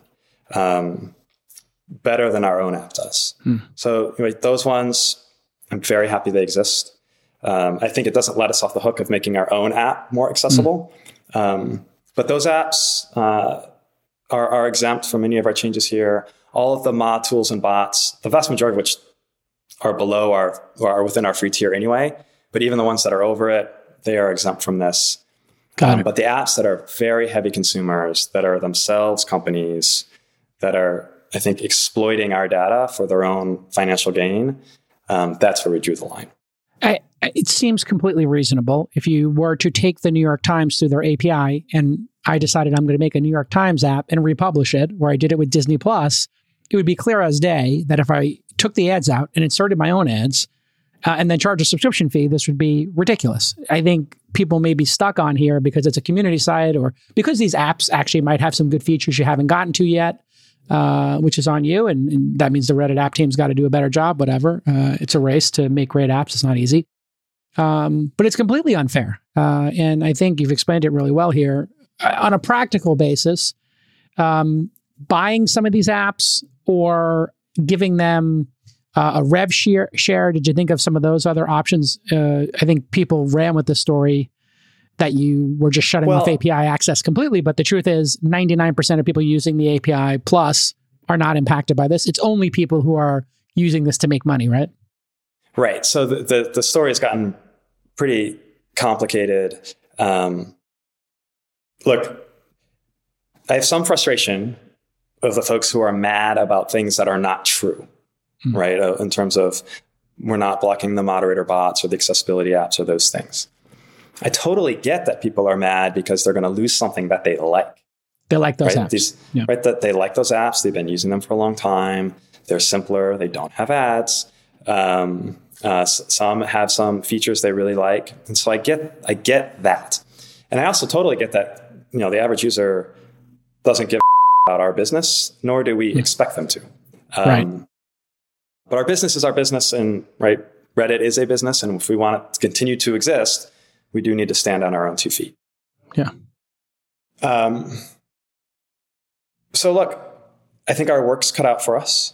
Better than our own app does. So those ones, I'm very happy they exist. I think it doesn't let us off the hook of making our own app more accessible. But those apps are exempt from any of our changes here. All of the mod tools and bots, the vast majority of which are below are within our free tier anyway. But even the ones that are over it, they are exempt from this. But the apps that are very heavy consumers, that are themselves companies, that are, I think, exploiting our data for their own financial gain, that's where we drew the line. It seems completely reasonable. If you were to take the New York Times through their API, and I decided I'm going to make a New York Times app and republish it, where I did it with Disney Plus, it would be clear as day that if I took the ads out and inserted my own ads and then charged a subscription fee, this would be ridiculous. I think people may be stuck on here because it's a community site, or because these apps actually might have some good features you haven't gotten to yet, which is on you. And that means the Reddit app team's got to do a better job, whatever. It's a race to make great apps. It's not easy. But it's completely unfair. And I think you've explained it really well here. On a practical basis, buying some of these apps or giving them a rev share, did you think of some of those other options? I think people ran with the story that you were just shutting off API access completely. But the truth is 99% of people using the API Plus are not impacted by this. It's only people who are using this to make money, right? Right. So the story has gotten pretty complicated. Look, I have some frustration of the folks who are mad about things that are not true, right? In terms of we're not blocking the moderator bots or the accessibility apps or those things. I totally get that people are mad because they're going to lose something that they like. They like those apps. Right? That they like those apps. They've been using them for a long time. They're simpler. They don't have ads. Some have some features they really like. And so I get that. And I also totally get that, the average user doesn't give about our business, nor do we expect them to. Right. But our business is our business, and Reddit is a business. And if we want it to continue to exist, we do need to stand on our own 2 feet. Yeah. So look, I think our work's cut out for us.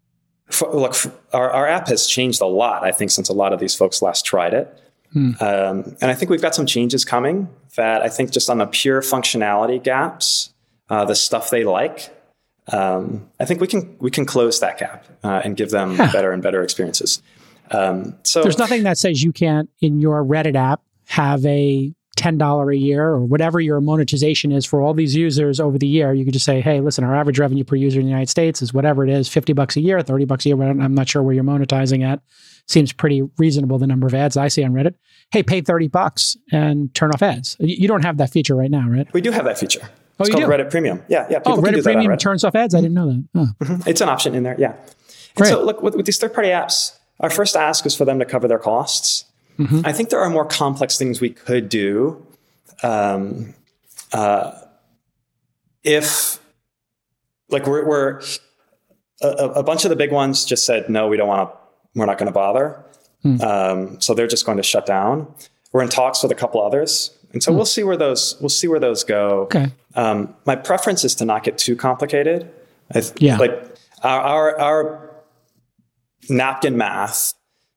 Our app has changed a lot, I think, since a lot of these folks last tried it. And I think we've got some changes coming that I think just on the pure functionality gaps, the stuff they like, I think we can close that gap and give them better and better experiences. So there's nothing that says you can't, in your Reddit app, have a $10 a year or whatever your monetization is for all these users over the year. You could just say, hey, listen, our average revenue per user in the United States is whatever it is, $50 a year, $30 a year. I'm not sure where you're monetizing at. Seems pretty reasonable, the number of ads I see on Reddit. Hey, pay $30 and turn off ads. You don't have that feature right now, right? We do have that feature. It's you called do? Reddit Premium. Yeah. Reddit Premium turns off ads? I didn't know that. Oh. It's an option in there, yeah. And so look, with these third-party apps, our first ask is for them to cover their costs. I think there are more complex things we could do if, we're a bunch of the big ones just said, no, we're not going to bother. So they're just going to shut down. We're in talks with a couple others. And so we'll see where those go. Okay. My preference is to not get too complicated. Our napkin math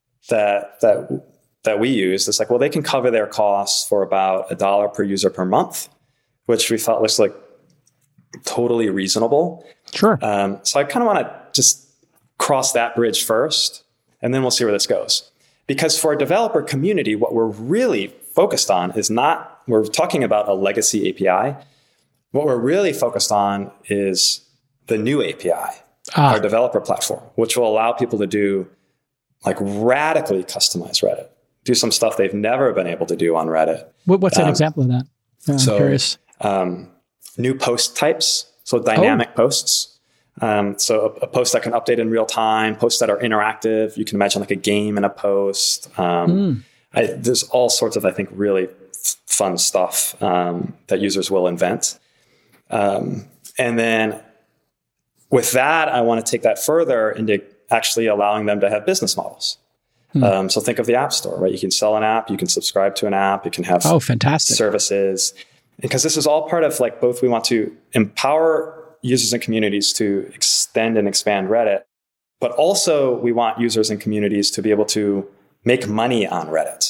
that we use is they can cover their costs for about $1 per user per month, which we felt looks like totally reasonable. Sure. So I kind of want to just cross that bridge first, and then we'll see where this goes. Because for a developer community, what we're really focused on is we're talking about a legacy API. What we're really focused on is the new API, our developer platform, which will allow people to do radically customize Reddit, do some stuff they've never been able to do on Reddit. What's an example of that? I'm curious. New post types, so dynamic posts. So a post that can update in real time, posts that are interactive. You can imagine a game in a post. There's all sorts of, I think, really fun stuff that users will invent. And then with that, I want to take that further into actually allowing them to have business models. So think of the App Store, right? You can sell an app, you can subscribe to an app, you can have fantastic services. Because this is all part of both we want to empower users and communities to extend and expand Reddit, but also we want users and communities to be able to make money on Reddit.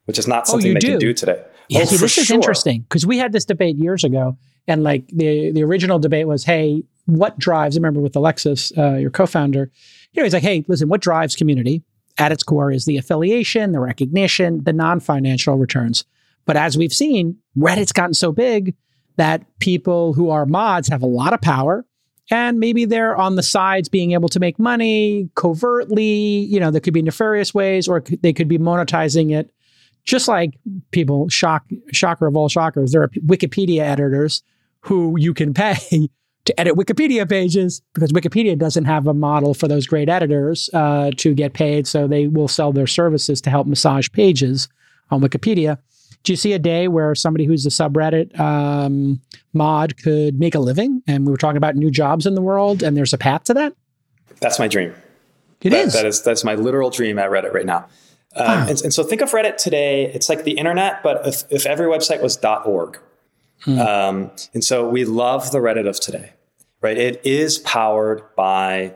which is not something they can do today. Yeah, see, this is interesting because we had this debate years ago, and like the original debate was, hey, what drives? I remember with Alexis, your co-founder, he's like, hey, listen, what drives community at its core is the affiliation, the recognition, the non-financial returns. But as we've seen, Reddit's gotten so big that people who are mods have a lot of power, and maybe they're on the sides being able to make money covertly. There could be nefarious ways, or they could be monetizing it. Just like people, shocker of all shockers, there are Wikipedia editors who you can pay to edit Wikipedia pages because Wikipedia doesn't have a model for those great editors to get paid. So they will sell their services to help massage pages on Wikipedia. Do you see a day where somebody who's a subreddit mod could make a living? And we were talking about new jobs in the world, and there's a path to that? That's my dream. That's my literal dream at Reddit right now. And so think of Reddit today, it's like the internet, but if every website was .org. And so we love the Reddit of today, right? It is powered by,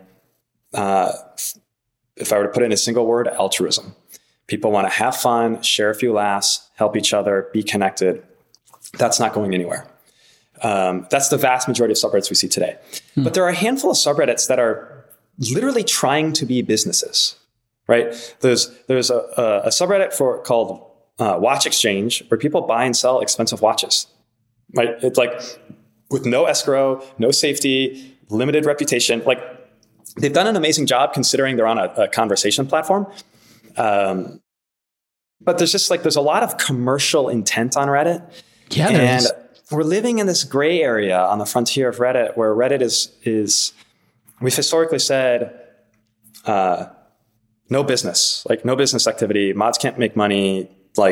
if I were to put it in a single word, altruism. People want to have fun, share a few laughs, help each other, be connected. That's not going anywhere. That's the vast majority of subreddits we see today. But there are a handful of subreddits that are literally trying to be businesses. Right? There's a subreddit called Watch Exchange where people buy and sell expensive watches. Right? It's like with no escrow, no safety, limited reputation. Like they've done an amazing job considering they're on a conversation platform. But there's a lot of commercial intent on Reddit. Yeah, and we're living in this gray area on the frontier of Reddit where Reddit is we've historically said, no business activity. Mods can't make money.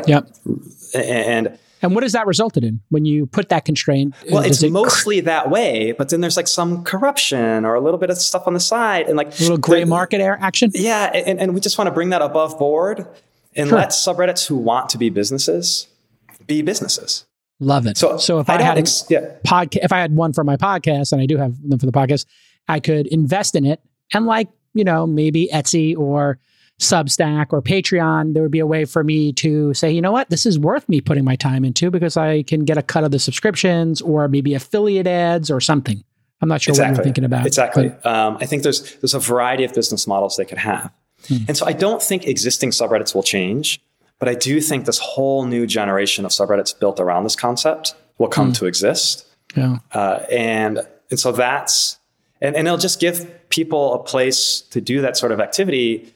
And what has that resulted in when you put that constraint? Well, it's mostly that way, but then there's like some corruption or a little bit of stuff on the side and like a little gray market action. Yeah. And we just want to bring that above board and let subreddits who want to be businesses be businesses. Love it. So if I had if I had one for my podcast, and I do have them for the podcast, I could invest in it and maybe Etsy or Substack or Patreon, there would be a way for me to say, you know what, this is worth me putting my time into because I can get a cut of the subscriptions or maybe affiliate ads or something. I'm not sure what you're thinking about. Exactly. I think there's a variety of business models they could have. And so I don't think existing subreddits will change, but I do think this whole new generation of subreddits built around this concept will come to exist. Yeah. And so that's, and it'll just give people a place to do that sort of activity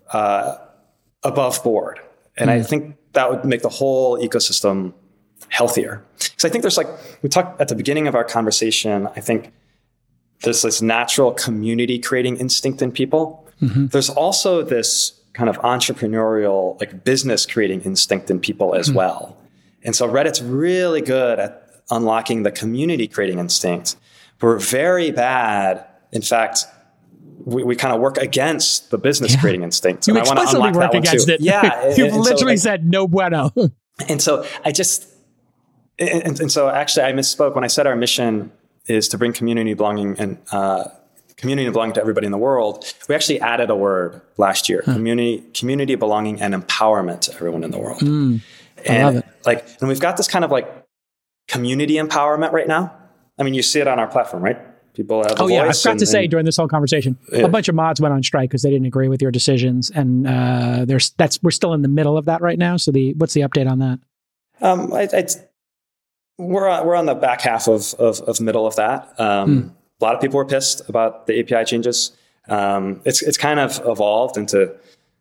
above board. And I think that would make the whole ecosystem healthier. Because I think we talked at the beginning of our conversation, I think there's this natural community creating instinct in people. There's also this kind of entrepreneurial, business creating instinct in people as well. And so Reddit's really good at unlocking the community creating instinct. We're very bad. In fact, we kind of work against the business creating instinct. You explicitly work against it. Yeah. You've literally said no bueno. And so so actually I misspoke when I said our mission is to bring community belonging and community belonging to everybody in the world. We actually added a word last year, community belonging and empowerment to everyone in the world. I love it. And we've got this kind of community empowerment right now. I mean, you see it on our platform, right? People have a voice. I forgot to say during this whole conversation, a bunch of mods went on strike because they didn't agree with your decisions, and we're still in the middle of that right now. So what's the update on that? We're on the back half of middle of that. A lot of people were pissed about the API changes. It's kind of evolved into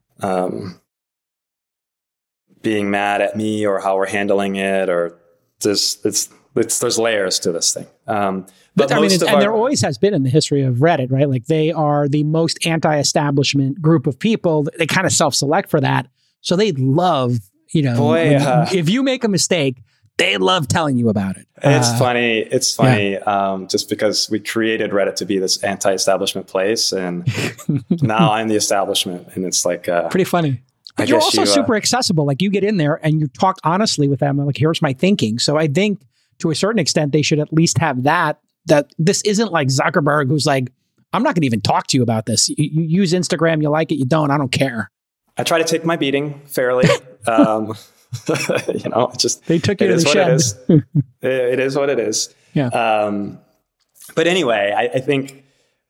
being mad at me or how we're handling it, or there's layers to this thing. But I mean, there always has been in the history of Reddit, right? They are the most anti-establishment group of people. They kind of self-select for that. So they love, if you make a mistake, they love telling you about it. It's funny. Just because we created Reddit to be this anti-establishment place, and now I'm the establishment, and it's pretty funny. But you're also super accessible. You get in there and you talk honestly with them. Here's my thinking. So I think to a certain extent, they should at least have that this isn't like Zuckerberg, who's I'm not going to even talk to you about this. You use Instagram, you like it, you don't, I don't care. I try to take my beating fairly. they took you to the shed. It is what it is. Yeah. But anyway, I think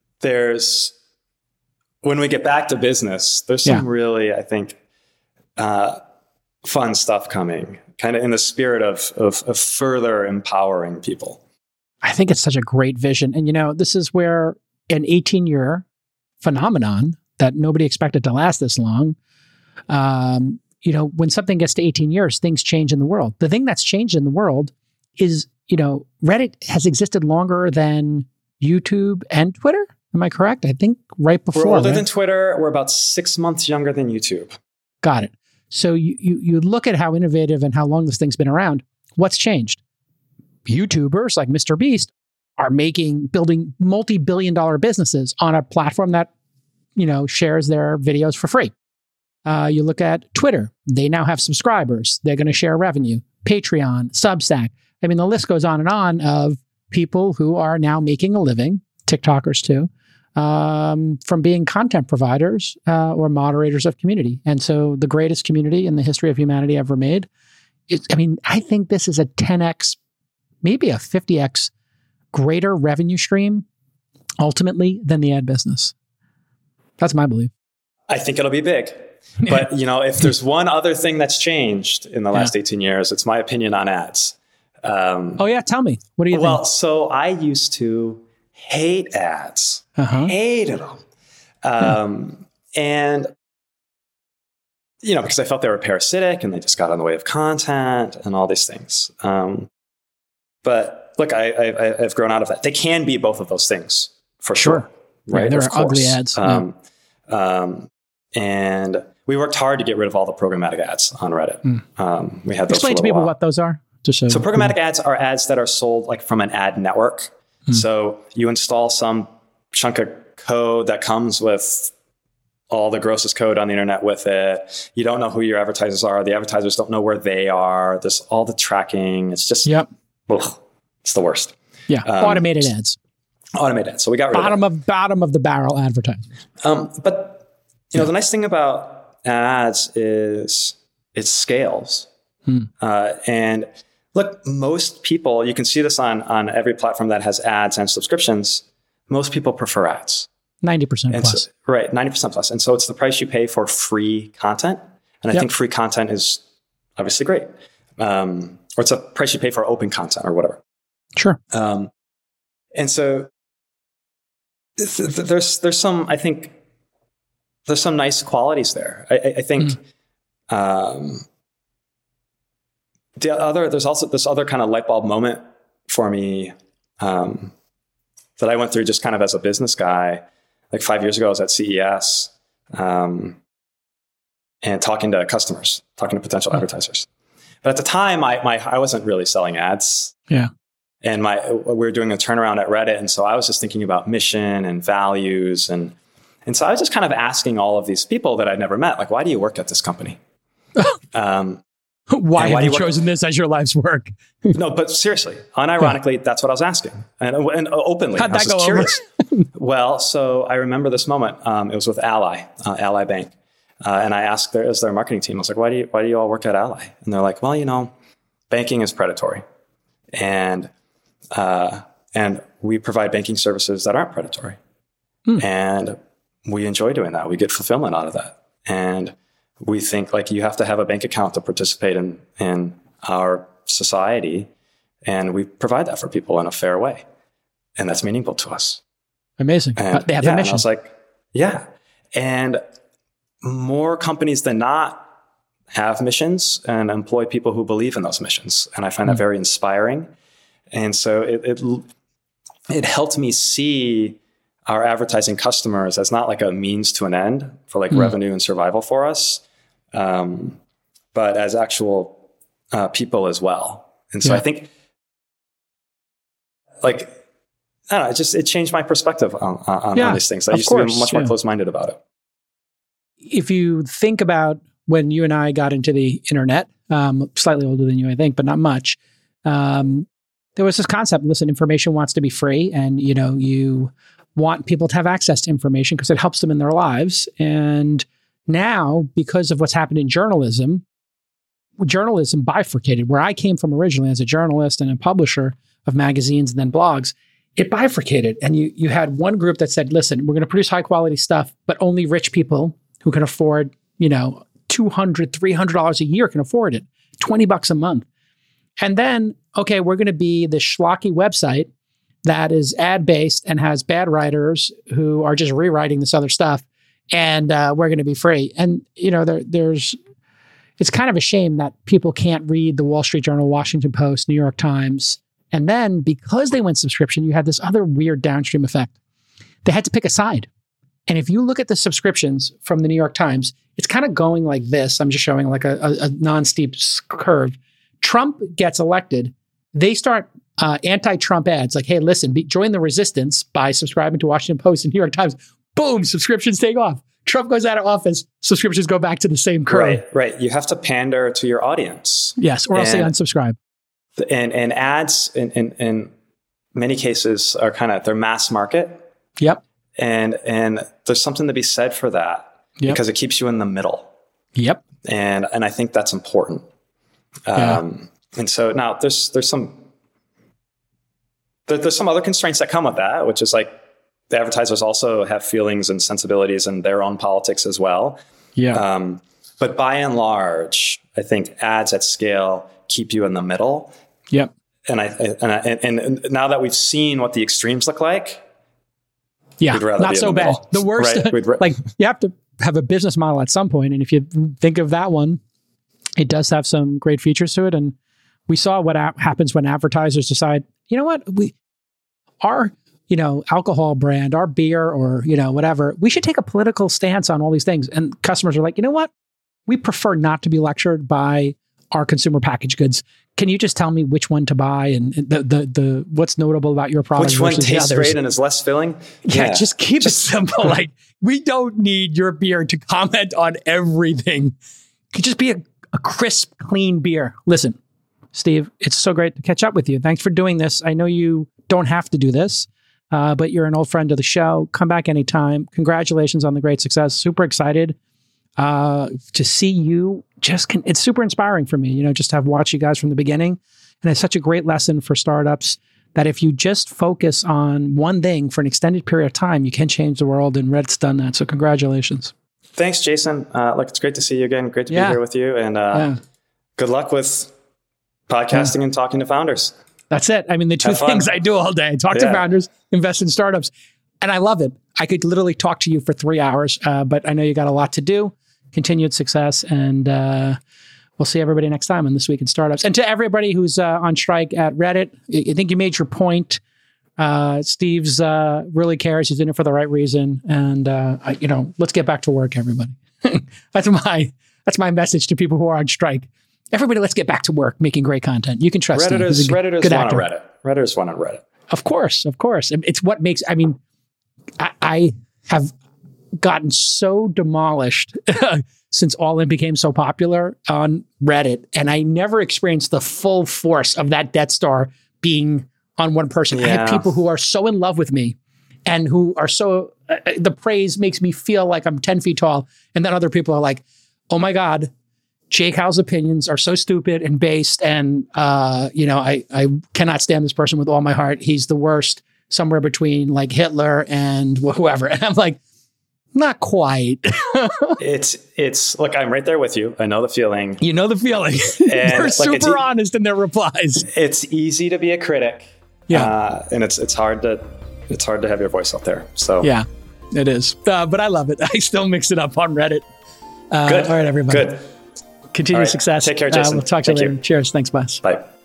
when we get back to business, there's some really, I think, fun stuff coming, kind of in the spirit of further empowering people. I think it's such a great vision. And, this is where an 18-year phenomenon that nobody expected to last this long, when something gets to 18 years, things change in the world. The thing that's changed in the world is, Reddit has existed longer than YouTube and Twitter. Am I correct? I think right before. We're older than Twitter. We're about 6 months younger than YouTube. Got it. So you look at how innovative and how long this thing's been around. What's changed? YouTubers like Mr. Beast are building multi-billion-dollar businesses on a platform that, shares their videos for free. You look at Twitter. They now have subscribers. They're going to share revenue. Patreon, Substack. I mean, the list goes on and on of people who are now making a living, TikTokers too, from being content providers or moderators of community. And so the greatest community in the history of humanity ever made. I think this is a 10x, maybe a 50x greater revenue stream ultimately than the ad business. That's my belief. I think it'll be big. But, if there's one other thing that's changed in the last 18 years, it's my opinion on ads. Tell me. What do you think? Well, so I used to hate ads. Hated them. And, because I felt they were parasitic and they just got in the way of content and all these things. But look, I've grown out of that. They can be both of those things for sure. Right. Yeah, there are ugly ads. And we worked hard to get rid of all the programmatic ads on Reddit. We had those. Explain to people what those are. So programmatic ads are ads that are sold like from an ad network. So you install some chunk of code that comes with all the grossest code on the internet with it. You don't know who your advertisers are. The advertisers don't know where they are. There's all the tracking. It's just, it's the worst. Yeah. Automated ads. Automated ads. So we got rid of that. Bottom of the barrel advertising. But the nice thing about ads is it scales. And look, most people, you can see this on every platform that has ads and subscriptions. Most people prefer ads. 90% plus. So, right, 90% plus. And so it's the price you pay for free content. And I think free content is obviously great. Or it's a price you pay for open content or whatever. Sure. And so there's some, I think, there's some nice qualities there. I think there's also this other kind of light bulb moment for me that I went through just kind of as a business guy. Like 5 years ago, I was at CES and talking to customers, talking to potential advertisers. But at the time, I wasn't really selling ads. Yeah. And we were doing a turnaround at Reddit. And so I was just thinking about mission and values. And so I was just kind of asking all of these people that I'd never met, like, why do you work at this company? Why have you chosen this as your life's work? No, but seriously, unironically, that's what I was asking. And openly. How'd that go curious. Well, so I remember this moment. It was with Ally Bank. And I asked their marketing team, I was like, why do you all work at Ally? And they're like, well, banking is predatory. And we provide banking services that aren't predatory. And we enjoy doing that. We get fulfillment out of that. And we think like you have to have a bank account to participate in our society. And we provide that for people in a fair way. And that's meaningful to us. Amazing. And, they have a mission. And I was like, yeah. And more companies than not have missions and employ people who believe in those missions. And I find that very inspiring. And so it helped me see our advertising customers as not like a means to an end for like revenue and survival for us, but as actual people as well. And so I think like, I don't know, it changed my perspective on these things. I used to be much more closed-minded about it. If you think about when you and I got into the internet, slightly older than you, I think, but not much, there was this concept, listen, information wants to be free, and you want people to have access to information because it helps them in their lives. And now, because of what's happened in journalism, journalism bifurcated. Where I came from originally as a journalist and a publisher of magazines and then blogs, it bifurcated. And you had one group that said, listen, we're going to produce high quality stuff, but only rich people who can afford, $200, $300 a year can afford it, $20 a month. And then, okay, we're going to be the schlocky website that is ad-based and has bad writers who are just rewriting this other stuff. And we're going to be free. And, it's kind of a shame that people can't read the Wall Street Journal, Washington Post, New York Times. And then because they went subscription, you had this other weird downstream effect. They had to pick a side. And if you look at the subscriptions from the New York Times, it's kind of going like this. I'm just showing like a non-steep curve. Trump gets elected. They start anti-Trump ads like, hey, listen, join the resistance by subscribing to Washington Post and New York Times. Boom, subscriptions take off. Trump goes out of office, subscriptions go back to the same curve. Right. You have to pander to your audience. Yes, or else they unsubscribe. And ads in many cases are they're mass market. Yep. And there's something to be said for that because it keeps you in the middle. Yep. And I think that's important. And so now there's some other constraints that come with that, which is like the advertisers also have feelings and sensibilities in their own politics as well. Yeah. But by and large, I think ads at scale keep you in the middle. Yep. And now that we've seen what the extremes look like, not so bad. The worst, right? like you have to have a business model at some point. And if you think of that one, it does have some great features to it. And we saw what happens when advertisers decide, you know what, our alcohol brand, our beer or, whatever, we should take a political stance on all these things. And customers are like, you know what, we prefer not to be lectured by our consumer packaged goods. Can you just tell me which one to buy and the what's notable about your product? Which one tastes great and is less filling? Yeah, just keep it simple. Like, we don't need your beer to comment on everything. It could just be a crisp, clean beer. Listen, Steve, it's so great to catch up with you. Thanks for doing this. I know you don't have to do this, but you're an old friend of the show. Come back anytime. Congratulations on the great success. Super excited to see you. It's super inspiring for me, just to have watched you guys from the beginning. And it's such a great lesson for startups that if you just focus on one thing for an extended period of time, you can change the world. And Reddit's done that. So congratulations. Thanks, Jason. It's great to see you again. Great to be here with you. And good luck with podcasting and talking to founders. That's it. I mean, the two things I do all day, talk to founders, invest in startups. And I love it. I could literally talk to you for 3 hours, but I know you got a lot to do. Continued success. And we'll see everybody next time on This Week in Startups. And to everybody who's on strike at Reddit, I think you made your point. Steve's really cares. He's in it for the right reason. And, let's get back to work, everybody. That's my message to people who are on strike. Everybody, let's get back to work, making great content. You can trust Redditors want on Reddit. Redditors want on Reddit. Of course. It's what makes, I have gotten so demolished since All In became so popular on Reddit. And I never experienced the full force of that Death Star being on one person. I have people who are so in love with me and who are so, the praise makes me feel like I'm 10 feet tall. And then other people are like, oh my God, Jake Howell's opinions are so stupid and based. And, I cannot stand this person with all my heart. He's the worst, somewhere between like Hitler and whoever. And I'm like, not quite. Look, I'm right there with you. I know the feeling. You know the feeling. They're super honest in their replies. It's easy to be a critic. Yeah. And it's hard to have your voice out there. So yeah, it is. But I love it. I still mix it up on Reddit. Good. All right, everybody. Good. Continued success. Take care, Jason. We'll talk to you later. Cheers. Thanks, boss. Bye.